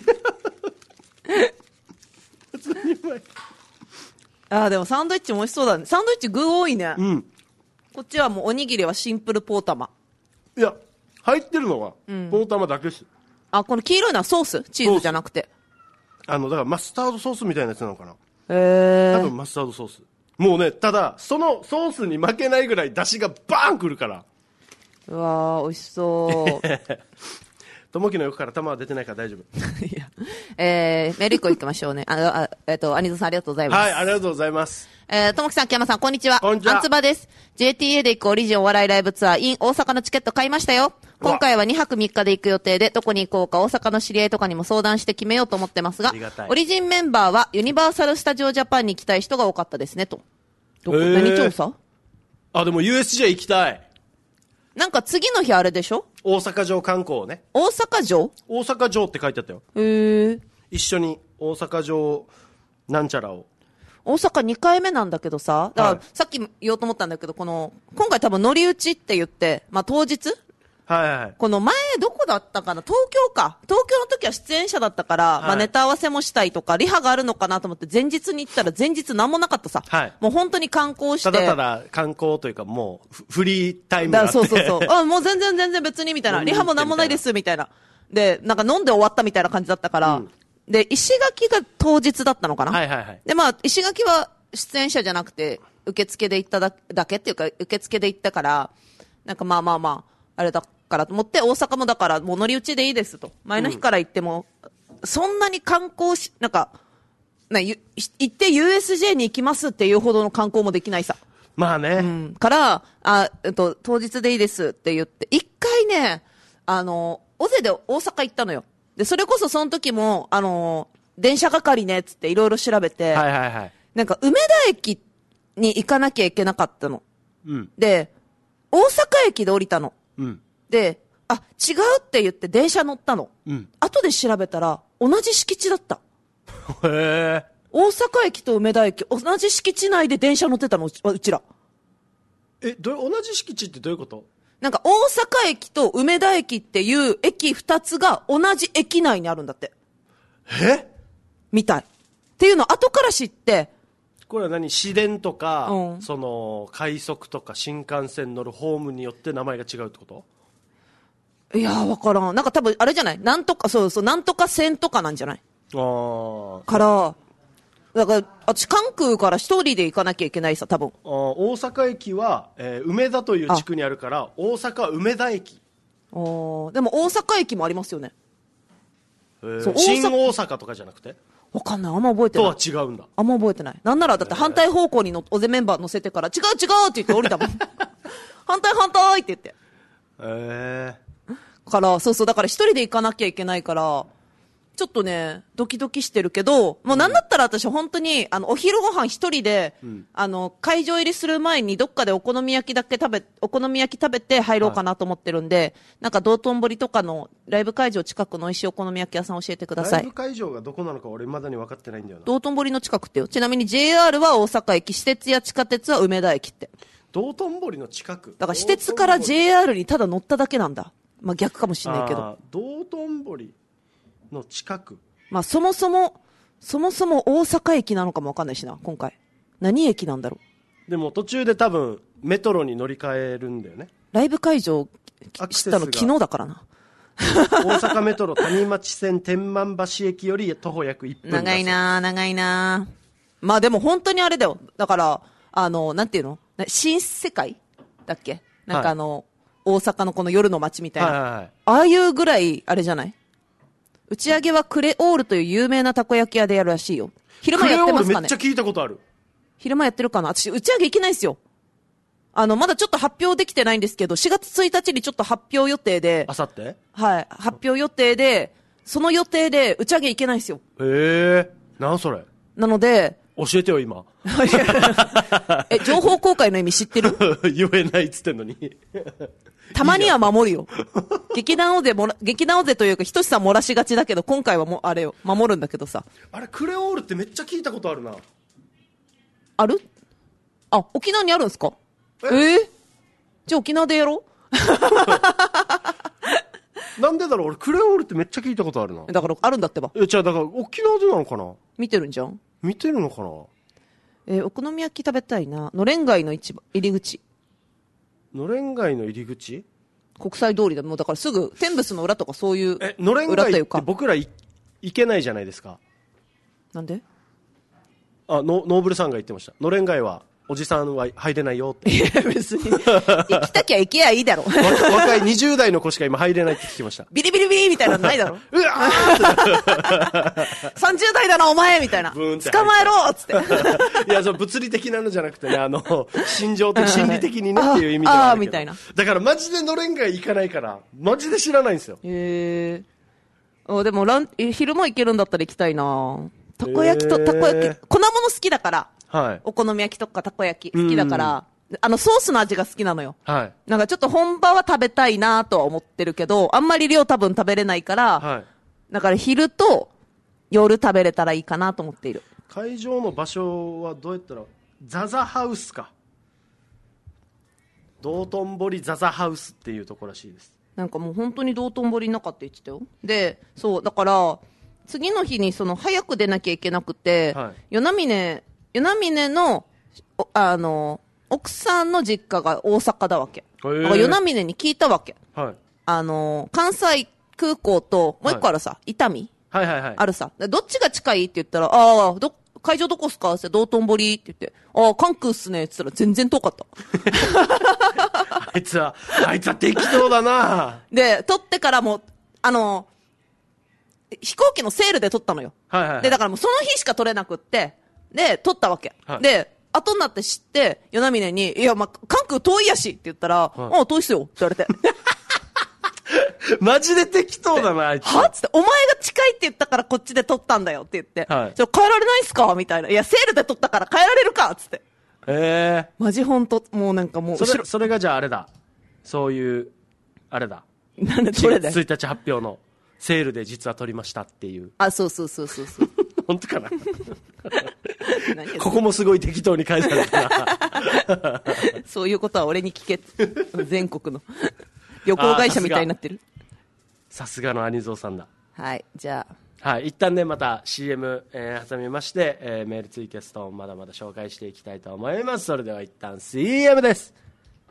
普通にうまい。
でもサンドイッチも美味しそうだね。サンドイッチ具多いね。こっちはもうおにぎりはシンプルポータマ。
いや入ってるのはポータマだけです。
この黄色いのはソース？チーズじゃなくて。
だからマスタードソースみたいなやつなのかな。多分マスタードソース。もうねただそのソースに負けないぐらい出汁がバーンくるから。
うわー美味しそう。
ともきの横から玉は出てないから大丈夫。
いやメール1個いきましょうね。アニズさんありがとうございます。
はい、ありがとうございます。
ともきさん、木山さん、こんにちは。
こんにちは。
アンツバです。JTA で行くオリジンお笑いライブツアー in 大阪のチケット買いましたよ。今回は2泊3日で行く予定で、どこに行こうか大阪の知り合いとかにも相談して決めようと思ってますが、オリジンメンバーはユニバーサルスタジオジャパンに行きたい人が多かったですね、と。何調査？
でも USJ 行きたい。
なんか次の日あれでしょ？
大阪城観光ね。
大阪城？
大阪城って書いてあったよ。一緒に大阪城なんちゃらを。
大阪2回目なんだけどさ、だからさっき言おうと思ったんだけど、今回多分乗り打ちって言って、まあ当日
はいはい。
この前どこだったかな、東京か。東京の時は出演者だったから、はい、まあネタ合わせもしたいとか、リハがあるのかなと思って前日に行ったら前日なんもなかったさ。はい。もう本当に観光して。
ただただ観光というかもうフリータイムがあって。
そうそうそう。あ、もう全然別にみたいな。リハもなんもないですみたいな。で、なんか飲んで終わったみたいな感じだったから。うん、で、石垣が当日だったのかな。
はいはいはい。
で、まあ石垣は出演者じゃなくて、受付で行っただけっていうか、受付で行ったから、なんかまあ、あれだからと思って、大阪もだからもう乗り打ちでいいですと。前の日から行っても、そんなに観光なんか、行って USJ に行きますっていうほどの観光もできないさ。
まあね。
うん。から、当日でいいですって言って、一回ね、尾瀬で大阪行ったのよ。で、それこそその時も、電車係ねっつっていろいろ調べて、
はいはいはい。
なんか梅田駅に行かなきゃいけなかったの。
うん。
で、大阪駅で降りたの。
うん。
で、違うって言って電車乗ったの。
うん。
後で調べたら、同じ敷地だった。
へー。
大阪駅と梅田駅、同じ敷地内で電車乗ってたの、うちら。
同じ敷地ってどういうこと？
なんか大阪駅と梅田駅っていう駅2つが同じ駅内にあるんだって。みたい。っていうの後から知って、
これは何？市電とか、その快速とか新幹線乗るホームによって名前が違うってこと？
いやー、わからん。なんか多分あれじゃない？なんとか、そう、なんとか線とかなんじゃない？から、だから、私関空から一人で行かなきゃいけないさ、多分。
大阪駅は、梅田という地区にあるから、大阪は梅田駅。
でも大阪駅もありますよね。
新大阪とかじゃなくて？
わかんない。あんま覚えてない。
とは違うんだ。
あんま覚えてない。なんならだって反対方向に尾瀬メンバー乗せてから、違うって言って降りたもん。反対って言って。から、そう、だから一人で行かなきゃいけないから、ちょっとね、ドキドキしてるけど、もうなんだったら私本当に、お昼ご飯一人で、会場入りする前にどっかでお好み焼き食べて入ろうかなと思ってるんで、なんか道頓堀とかのライブ会場近くの美味しいお好み焼き屋さん教えてください。
ライブ会場がどこなのか俺未だに分かってないんだよな。
道頓堀の近くってよ。ちなみに JR は大阪駅、私鉄や地下鉄は梅田駅って。
道頓堀の近く？
だから私鉄から JR にただ乗っただけなんだ。まあ逆かもしれないけど。
道頓堀の近く。
まあそもそも大阪駅なのかもわかんないしな、今回。何駅なんだろ
う。でも途中で多分メトロに乗り換えるんだよね。
ライブ会場知ったの昨日だからな。
大阪メトロ谷町線天満橋駅より徒歩約1分。
長いな。まあでも本当にあれだよ。だから、なんていうの？新世界だっけ？なんか大阪のこの夜の街みたいな。ああいうぐらい、あれじゃない？打ち上げはクレオールという有名なたこ焼き屋でやるらしいよ。昼間やってますかね？
クレオールめっちゃ聞いたことある。
昼間やってるかな？私、打ち上げ行けないんですよ。まだちょっと発表できてないんですけど、4月1日にちょっと発表予定で。
あさって？
はい。発表予定で、その予定で打ち上げ行けないんですよ。
なんそれ？
なので、
教えてよ、今。
情報公開の意味知ってる？
言えないっつってんのに。
たまには守るよ。劇団尾瀬というか、ひとしさん漏らしがちだけど、今回はあれよ、守るんだけどさ。
あれ、クレオールってめっちゃ聞いたことあるな。
ある？沖縄にあるんですか？じゃあ沖縄でやろ
う。なんでだろう、俺、クレオールってめっちゃ聞いたことあるな。
だから、あるんだってば。
じゃあ、だから、沖縄でなのかな？
見てるんじゃん？
見てるのかな？
お好み焼き食べたいな。のれん街の入り口。
のれん街の入り口？
国際通りだ。もうだからすぐ、天仏の裏とかそういう裏というか。
のれん街って僕ら行けないじゃないですか。
なんで？
ノーブルさんが言ってました。のれん街は、おじさんは入れないよって。
いや、別に。行きたきゃ行けやいいだろ。
若い20代の子しか今入れないって聞きました。
ビリビリビリみたいなのないだろ。うわー30代だな、お前みたいな。捕まえろっつって。
いや、物理的なのじゃなくてね、心情的、心理的にねっていう意味ではあるけど。
みたいな。
だからマジでのれん街行かないから、マジで知らないんですよ。
でも昼も行けるんだったら行きたいな。たこ焼き、粉物好きだから。はい。お好み焼きとかたこ焼き好きだから、ソースの味が好きなのよ。はい。なんかちょっと本場は食べたいなとは思ってるけど、あんまり量多分食べれないから、はい。だから昼と夜食べれたらいいかなと思っている。
会場の場所はどうやったらザザハウスか、道頓堀ザザハウスっていうところらしいです。
なんかもう本当に道頓堀の中って言ってたよ。でそうだから次の日にその早く出なきゃいけなくて、はい、与那嶺の奥さんの実家が大阪だわけ。与那嶺に聞いたわけ、はい、関西空港ともう一個あるさ、はい、伊丹、はいはいはい、あるさ、どっちが近いって言ったら、会場どこっすかって道頓堀って言って、関空っすねって言ったら全然遠かった
あいつは適当だな
で撮ってからも飛行機のセールで撮ったのよ、はいはいはい、でだからもうその日しか撮れなくってで撮ったわけ、はい、で後になって知って与那嶺に、いや関空遠いやしって言ったら、はい、遠いっすよって言われて
マジで適当だなあいつ
はっつって、お前が近いって言ったからこっちで撮ったんだよって言って、はい、帰られないっすかみたいな、いやセールで撮ったから帰られるかっつって、マジほんともうなんかもう
それがじゃああれだ、そういうあれだ、
なんでそれで
1日発表のセールで実は撮りましたっていう、
そう
本当かなここもすごい適当に返されたな
そういうことは俺に聞け全国の旅行会社みたいになってる。
さすがのアニゾーさんだ。
はい、じゃ
あ、はい、一旦ねまた CM、挟みまして、メールツイキャストまだまだ紹介していきたいと思います。それでは一旦 CM です。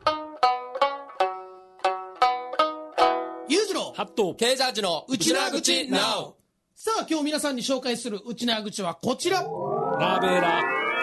裕次郎
ハット
ケージャージの内縄口 NOW。 さあ今日皆さんに紹介する内縄口はこちら、
ナベラ。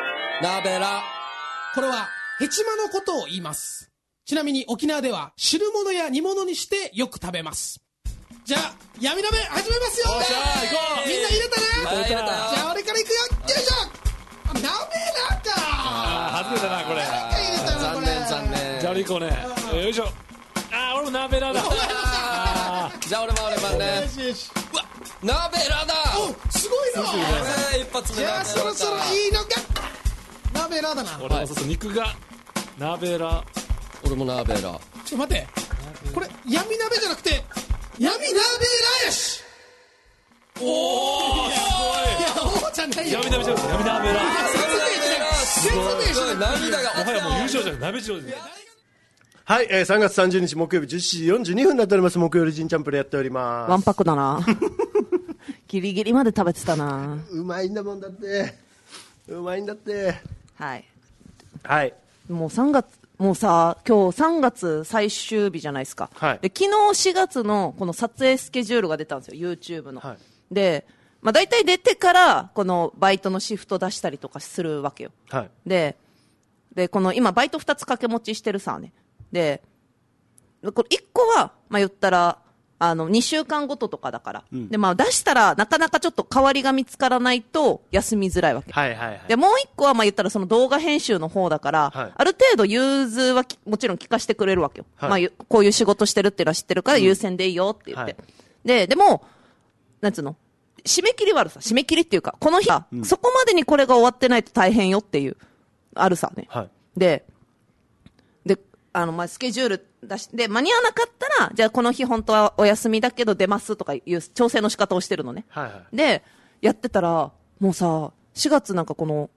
これはヘチマのことを言います。ちなみに沖縄では汁物や煮物にしてよく食べます。じゃあ闇鍋始めますよ。
おっしゃー行こう。
みんな入れたね。
入れた。じ
ゃあ俺から行くよ。よいしょ。鍋なんか
外れたなこれ。
入れたなこれ。
残念。じゃあ俺行こうね。よいしょ。俺も鍋ラだ。
じゃあ俺もね。
よし。
うわ鍋ラだ。
おすごいな。
一発目。
じゃあそろそろいいのか。鍋ラだな。
俺もそうそう肉が鍋ラ。
俺も鍋ラ。
ちょっと待って、これ闇鍋じゃなくて闇鍋ラよし。おお、いやおじゃないよ。
闇鍋じゃなくて闇鍋ラ。
説明しない。
涙が
もはやもう優勝じゃない、鍋白です。
はい、3月30日木曜日17時42分になっております。木曜日ジンチャンプでやっております。
わんぱくだなギリギリまで食べてたな。
うまいんだもんだって、うまいんだって。
はい
はい、
もう3月、もうさ今日3月最終日じゃないですか、はい、で昨日4月のこの撮影スケジュールが出たんですよ YouTube の、はい、で、大体出てからこのバイトのシフト出したりとかするわけよ、はい、でこの今バイト2つ掛け持ちしてるさね。でこれ1個は言ったら2週間ごととかだから、うん、で出したらなかなかちょっと代わりが見つからないと休みづらいわけ、はいはいはい、でもう1個は言ったらその動画編集の方だから、はい、ある程度融通はもちろん聞かせてくれるわけよ、はい、こういう仕事してるっていうのは知ってるから優先でいいよって言って、うんはい、でもなんつうの締め切りはあるさ。締め切りっていうかこの日は、うん、そこまでにこれが終わってないと大変よっていうあるさね、はい、でスケジュール出して、間に合わなかったら、じゃあこの日本当はお休みだけど出ますとかいう調整の仕方をしてるのね。はいはい、で、やってたら、もうさ、4月なんかこの、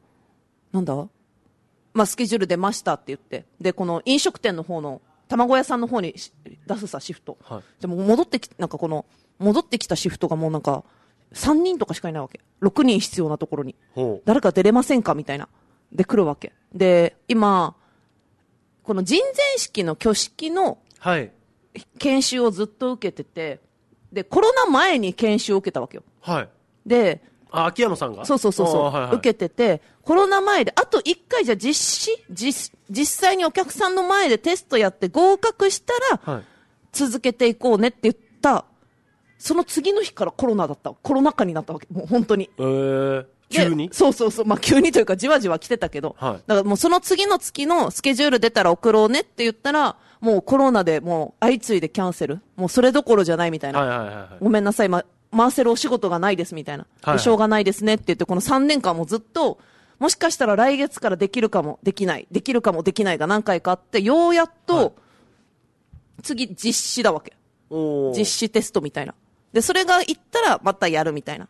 スケジュール出ましたって言って、で、この飲食店の方の、卵屋さんの方に出すさ、シフト。はい、でも戻ってきたシフトがもう3人とかしかいないわけ。6人必要なところに。誰か出れませんかみたいな。で、来るわけ。で、今、この人前式の挙式の研修をずっと受けてて、でコロナ前に研修を受けたわけよ、はい、で
秋山さんが
そう、はいはい、受けてて、コロナ前であと1回じゃ実際にお客さんの前でテストやって合格したら、はい、続けていこうねって言ったその次の日からコロナ禍になったわけ。もう本当に
急に
そう、急にというかじわじわ来てたけど、はい、だからもうその次の月のスケジュール出たら送ろうねって言ったら、もうコロナでもう相次いでキャンセル、もうそれどころじゃないみたいな、はいはいはいはい、ごめんなさい、回せるお仕事がないですみたいな、はいはい、しょうがないですねって言って、この3年間もずっともしかしたら来月からできるかもできないが何回かあって、ようやっと次実施だわけ、実施テストみたいなで、それがいったらまたやるみたいな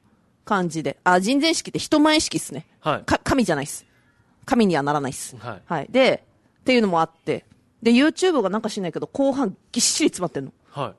感じで。あ、人前式って人前式っすね。
はい。
神じゃないっす。神にはならないっす。
はい。
はい。で、っていうのもあって。で、YouTube がなんか知んないけど、後半ぎっしり詰まってんの。
はい。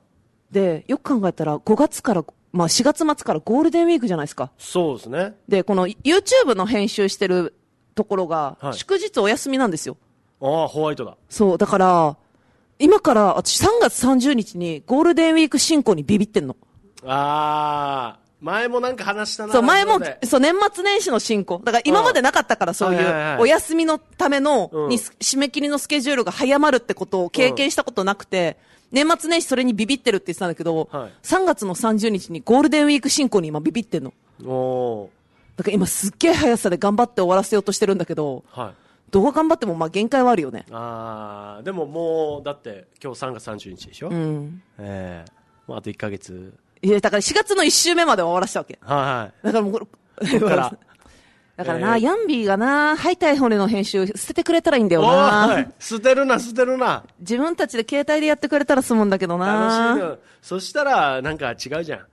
で、よく考えたら、5月から、まあ4月末からゴールデンウィークじゃないですか。
そうですね。
で、この YouTube の編集してるところが、祝日お休みなんですよ。
ああ、ホワイトだ。
そう、だから、今から私3月30日にゴールデンウィーク進行にビビってんの。
ああ、前もなんか話したな。
そう、前も、そう、年末年始の進行。だから今までなかったから、そういう、お休みのための、締め切りのスケジュールが早まるってことを経験したことなくて、年末年始それにビビってるって言ってたんだけど、3月の30日にゴールデンウィーク進行に今ビビってんの。だから今すっげえ速さで頑張って終わらせようとしてるんだけど、どう頑張ってもまあ限界はあるよね。
ああ、でももう、だって今日3月30日でしょ。もうあと1ヶ月。
いや、だから4月の1週目まで終わらせたわけ。
はい。
だからもう、だからな、ヤンビーがな、ハイタイ骨の編集捨ててくれたらいいんだよな。
捨てるな、捨てるな。
自分たちで携帯でやってくれたら済むんだけどな。
楽しいよ。そしたら、なんか違うじゃん。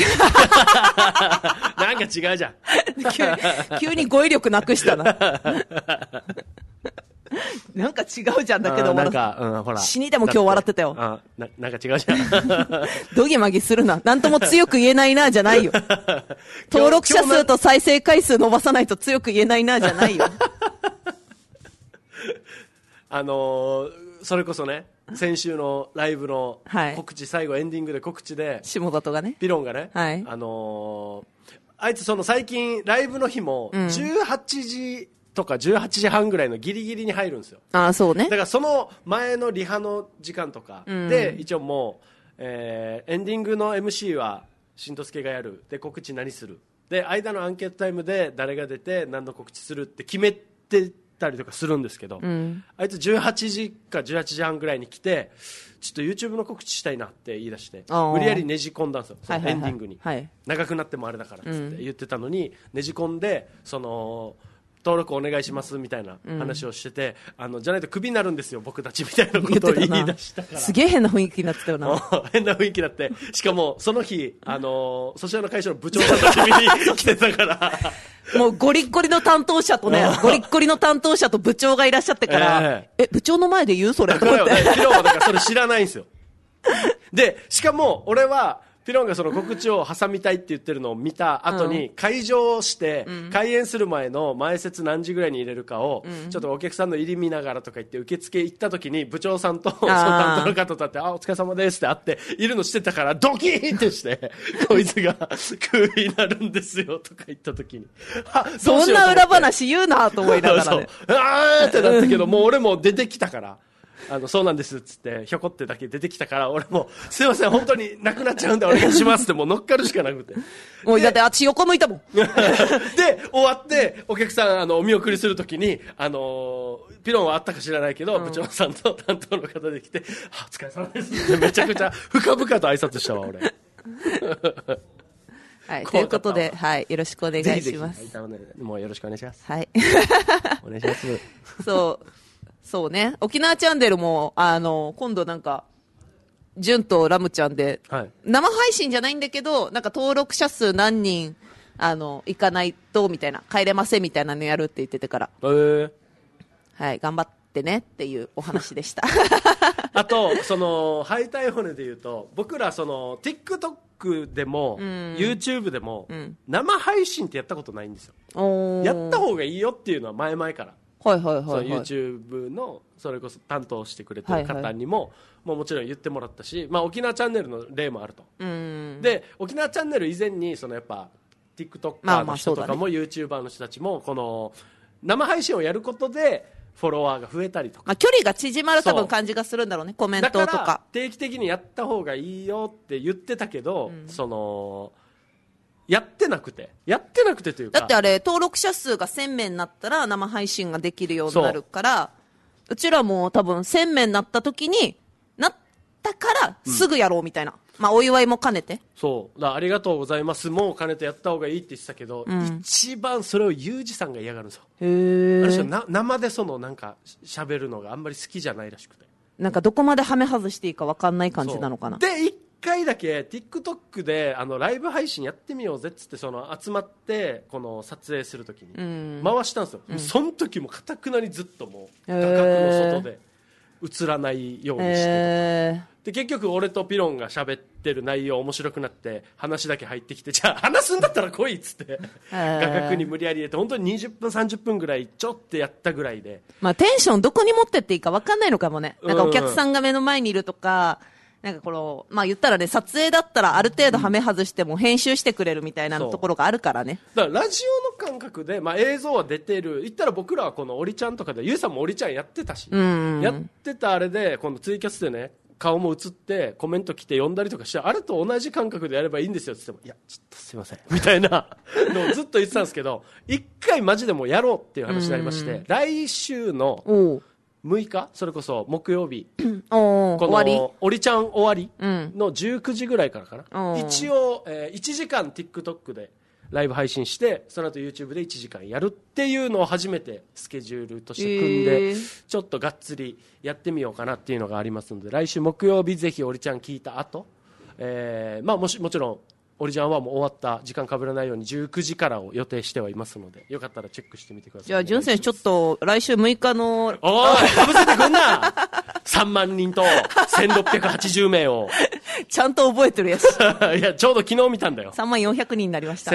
なんか違うじゃん。
急に語彙力なくしたな。なんか違うじゃんだけど、
なんか、ほら。
死にでも今日笑ってたよ。
なんか違うじゃん。
ドギマギするな。なんとも強く言えないな、じゃないよ。登録者数と再生回数伸ばさないと強く言えないな、じゃないよ。
それこそね、先週のライブの告知、最後エンディングで告知で、
下里がね。
ピロンがね、あいつその最近ライブの日も、18時、とか18時半ぐらいのギリギリに入るんですよ。
ああ、そうね。
だからその前のリハの時間とかで、一応もう、エンディングの MC はしんとすけがやる。で、告知何する。で、間のアンケートタイムで誰が出て何の告知するって決めてたりとかするんですけど、あいつ18時か18時半ぐらいに来て、ちょっと YouTube の告知したいなって言い出して、無理やりねじ込んだんですよ、そのエンディングに。長くなってもあれだからっつって言ってたのに、ねじ込んで、登録お願いしますみたいな話をしてて、じゃないとクビになるんですよ僕たちみたいなことを言い出したから、
すげえ変な雰囲気になってたよな。
変な雰囲気になって、しかもその日そちらの会社の部長さんたち見に来てたから
もうゴリッゴリの担当者とね、ゴリッゴリの担当者と部長がいらっしゃってから、部長の前で言うそれ
だからピロはだからそれ知らないんですよ。でしかも俺はピロンがその告知を挟みたいって言ってるのを見た後に会場をして開演する前の前説何時ぐらいに入れるかをちょっとお客さんの入り見ながらとか言って受付行った時に部長さんとその担当の方と会ってお疲れ様ですって会っているのしてたからドキーってしてこいつがクビになるんですよとか言った時に
そんな裏話言うなと思いながらね
あーってなったけどもう俺も出てきたからそうなんですっつってひょこってだけ出てきたから俺もすいません本当になくなっちゃうんでお願いしますってもう乗っかるしかなくて
もうだってあっち横向いたもん
で終わってお客さんお見送りするときにピロンはあったか知らないけど、部長さんと担当の方で来てお疲れ様ですってめちゃくちゃ深々と挨拶したわ俺
はい、ということで、はい、よろしくお願いします。
ぜひもうよろしくお願いします。
はい。
お願いします。
そうね。沖縄チャンネルも、今度なんか、ジュンとラムちゃんで、生配信じゃないんだけど、なんか登録者数何人、行かないと、みたいな、帰れませんみたいなのやるって言っててから。はい、頑張ってねっていうお話でした。
あと、ハイタイ骨で言うと、僕らTikTok でも、YouTube でも、生配信ってやったことないんですよ。やった方がいいよっていうのは前々から。YouTube のそれこそ担当してくれてる方にも、もちろん言ってもらったし、沖縄チャンネルの例もあると。で、沖縄チャンネル以前にやっぱ TikToker の人とかも YouTuber の人たちもこの生配信をやることでフォロワーが増えたりとか、
距離が縮まる多分感じがするんだろうね、コメントとか。
だから定期的にやった方がいいよって言ってたけど、やってなくてというか、
だってあれ登録者数が1000名になったら生配信ができるようになるから、うちらも多分1000名になった時になったからすぐやろうみたいな、お祝いも兼ねて、
ありがとうございますもう兼ねてやった方がいいって言ってたけど、一番それをユージさんが嫌がるんですよ。生でなんか喋るのがあんまり好きじゃないらしくて、
なんかどこまではめ外していいか分かんない感じなのかな。
で一回だけ TikTok でライブ配信やってみようぜっつって集まってこの撮影するときに回したんですよ、その時も固くなにずっともう画角の外で映らないようにして、で結局俺とピロンが喋ってる内容面白くなって話だけ入ってきて、じゃあ話すんだったら来いっつって画角に無理やり入れて、本当に20分30分ぐらいちょっとやったぐらいで、
まあテンションどこに持ってっていいか分かんないのかもね。なんかお客さんが目の前にいるとか、なんかまあ言ったらね、撮影だったらある程度ハメ外しても編集してくれるみたいなところがあるからね。
だからラジオの感覚で、まあ映像は出てる。言ったら僕らはこのオリちゃんとかで、ゆうさんもオリちゃんやってたし、やってたあれで、このツイキャスでね、顔も映ってコメント来て読んだりとかして、あれと同じ感覚でやればいいんですよって言っても、いや、ちょっとすいません。みたいなのをずっと言ってたんですけど、一回マジでもうやろうっていう話になりまして、来週の、6日それこそ木曜日このオリちゃん終わりの19時ぐらいからかな、一応、1時間 TikTok でライブ配信して、その後 YouTube で1時間やるっていうのを初めてスケジュールとして組んで、ちょっとがっつりやってみようかなっていうのがありますので、来週木曜日ぜひオリちゃん聞いた後、まあもちろんオリジャンはもう終わった時間かぶらないように19時からを予定してはいますので、よかったらチェックしてみてください。
じゃあ、じゅん選手ちょっと来週6日の。
おい、かぶせてくんな3万人と1680名を。
ちゃんと覚えてるやつ。
いや、ちょうど昨日見たんだよ。
3万400人になりました。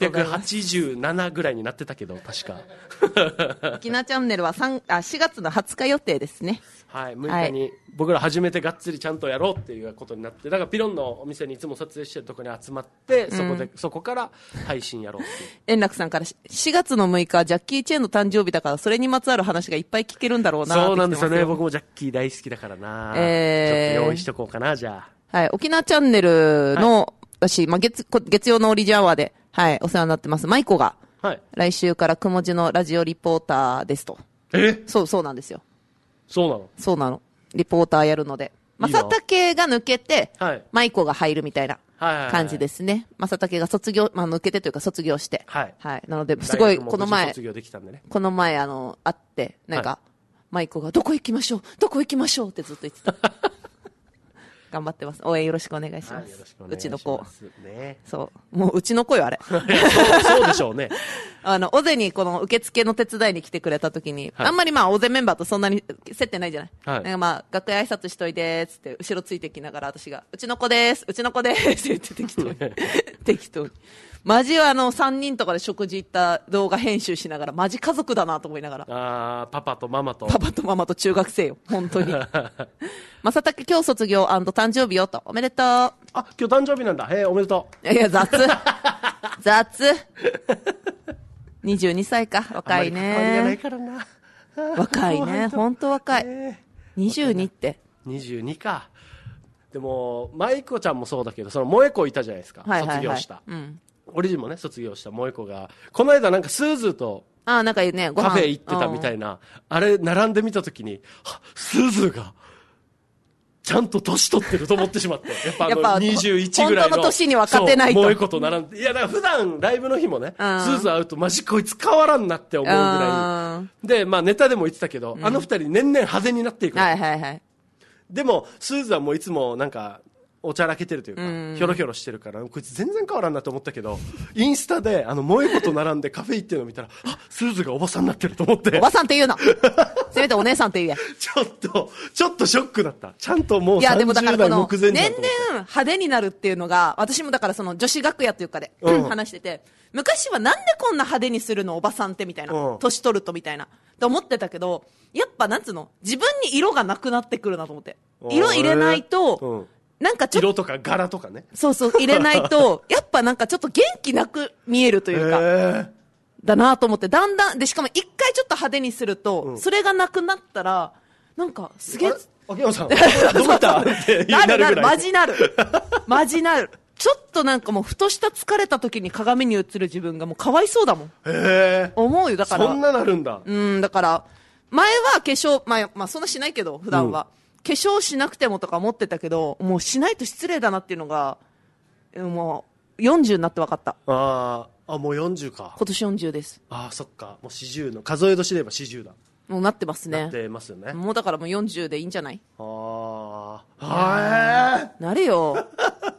1687ぐらいになってたけど、確か。
沖縄チャンネルは4月の20日予定ですね。
はい、6日に僕ら初めてがっつりちゃんとやろうっていうことになって、だからピロンのお店にいつも撮影してるところに集まって、そこから配信やろうっていう。
円楽さんから4月の6日ジャッキー・チェンの誕生日だから、それにまつわる話がいっぱい聞けるんだろうな。
そうなんですよね。僕もジャッキー大好きだからな、ちょっと用意しとこうかな。じゃ
あ、はい、沖縄チャンネルの、私、まあ、月曜のオリジンアワーで、はい、お世話になってます舞子が、はい、来週からくもじのラジオリポーターですと。そうなんですよ。そうなの。リポーターやるので。正竹が抜けて、舞子が入るみたいな感じですね。正竹が抜けてというか卒業して。はい。なので、すごい、この前、会って、なんか、舞子がどこ行きましょうってずっと言ってた。頑張ってます。応援よろしくお願いします。うちの子。そう。もううちの子よ、あれ。
そうでしょうね。
尾瀬にこの受付の手伝いに来てくれた時に、あんまり尾瀬メンバーとそんなに接点ないじゃない。なんか楽屋挨拶しといて、つって、後ろついてきながら私が、うちの子です、って言って適当に。マジは3人とかで食事行った動画編集しながら、マジ家族だなと思いながら。
パパとママと
中学生よ、本当に。正竹今日卒業&誕生日よと、おめでとう。今
日誕生日なんだ。おめでと
う。いや、雑。22歳か、若いね。
変わりがないからな。
若いね、本当若い。22って。
22か。でも、舞子ちゃんもそうだけど、萌子いたじゃないですか。卒業した。オリジンもね、卒業した萌子が、この間なんかスーズーと、
なんかね、
カフェ行ってたみたいな、あれ並んでみたときに、スーズーが、ちゃんと年取ってると思ってしまって。やっぱ21ぐらいの。
本当の年には勝てないと。
萌子と並んで。いや、だから普段ライブの日もね、スーズー会うとマジこいつ変わらんなって思うぐらい。で、ネタでも言ってたけど、あの二人年々派手になっていく。でも、スーズーはもういつもなんか、おちゃらけてるというか、ひょろひょろしてるから、こいつ全然変わらんなと思ったけど、インスタで、萌子と並んでカフェ行ってるのを見たら、スーズがおばさんになってると思って。
おばさんって言うな。せめてお姉さんって言うや。
ちょっとショックだった。ちゃんともう30代目前じゃんと思った。
年々派手になるっていうのが、私もだから女子楽屋というかで、話してて、昔はなんでこんな派手にするのおばさんってみたいな。年取るとみたいな。と思ってたけど、やっぱ自分に色がなくなってくるなと思って。色入れないと、なんかちょっと。
色とか柄とかね。
そう、入れないと、やっぱなんかちょっと元気なく見えるというか、だなと思って、だんだん、で、しかも一回ちょっと派手にすると、それがなくなったら、なんかすげえ。
秋山さん、どうだったってなるぐらい。
マジなる。ちょっとなんかもう、ふとした疲れた時に鏡に映る自分がもうかわいそうだもん。思うよ、だから。
そんななるんだ。
だから、前は化粧、そんなしないけど、普段は。化粧しなくてもとか思ってたけど、もうしないと失礼だなっていうのが、もう40になって分かった。
もう40か。
今年40です。
そっか。もう40の、数え年で言えば40だ。
もうなってますね。
なってますよね。
もうだからもう40でいいんじゃない？
なれ
よ。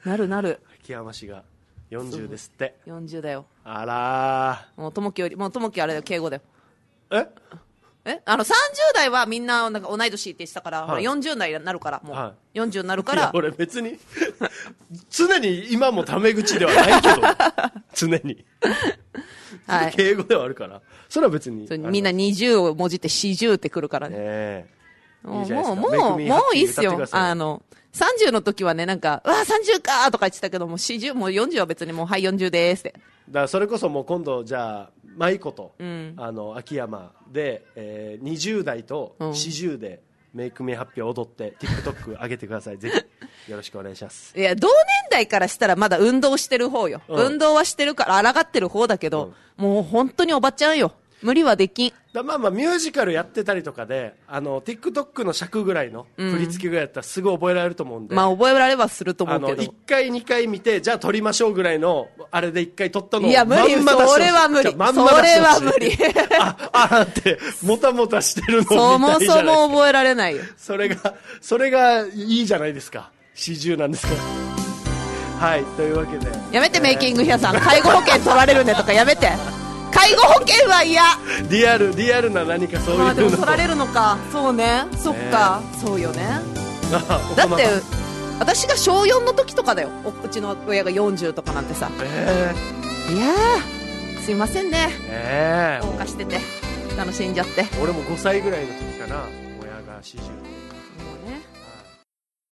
なるなる。
秋山氏が40ですって。
40だよ。
あら
もうともきあれだよ、敬語だよ。
え
30代はみんななんか同い年って言ってたから、
はい、
40代になるから、もう、
は
40になるから。
俺別に、常に今もタメ口ではないけど、常に。はい、敬語ではあるから、それは別に。
みんな20をもじって40ってくるからね。もういいっすよ。30の時はね、なんか、うわ、30かとか言ってたけども、40、もう40は別にもう、はい、40でーすって。
だからそれこそもう今度、じゃあ、舞子と、秋山で、20代と40で、メイクミーハッピー踊って、TikTok 上げてください。ぜひ、よろしくお願いします。
いや、同年代からしたらまだ運動してる方よ。運動はしてるから、抗ってる方だけど、もう本当におばちゃんよ。無理はできん。
まあミュージカルやってたりとかで、TikTok の尺ぐらいの振り付けぐらいやったらすぐ覚えられると思うんで。
まあ覚えられはすると思うけど。
1回2回見て、じゃあ撮りましょうぐらいの、あれで1回撮ったのを。
いや、無理、それは無理。それは無理。
って、もたもたしてるのみたい
そもそも覚えられないよ。
それがいいじゃないですか。40なんですから。はい、というわけで。
やめて、メイキングヒアさん。介護保険取られるねとかやめて。介護保険は嫌。
リアルな何かそういうの。
まあでも取られるのか。そうね。そっか。そうよね。だって私が小4の時とかだよ。うちの親が40とかなんてさ。いやー、すいませんね。謳歌してて楽しんじゃって。
俺も5歳ぐらいの時かな、親が40。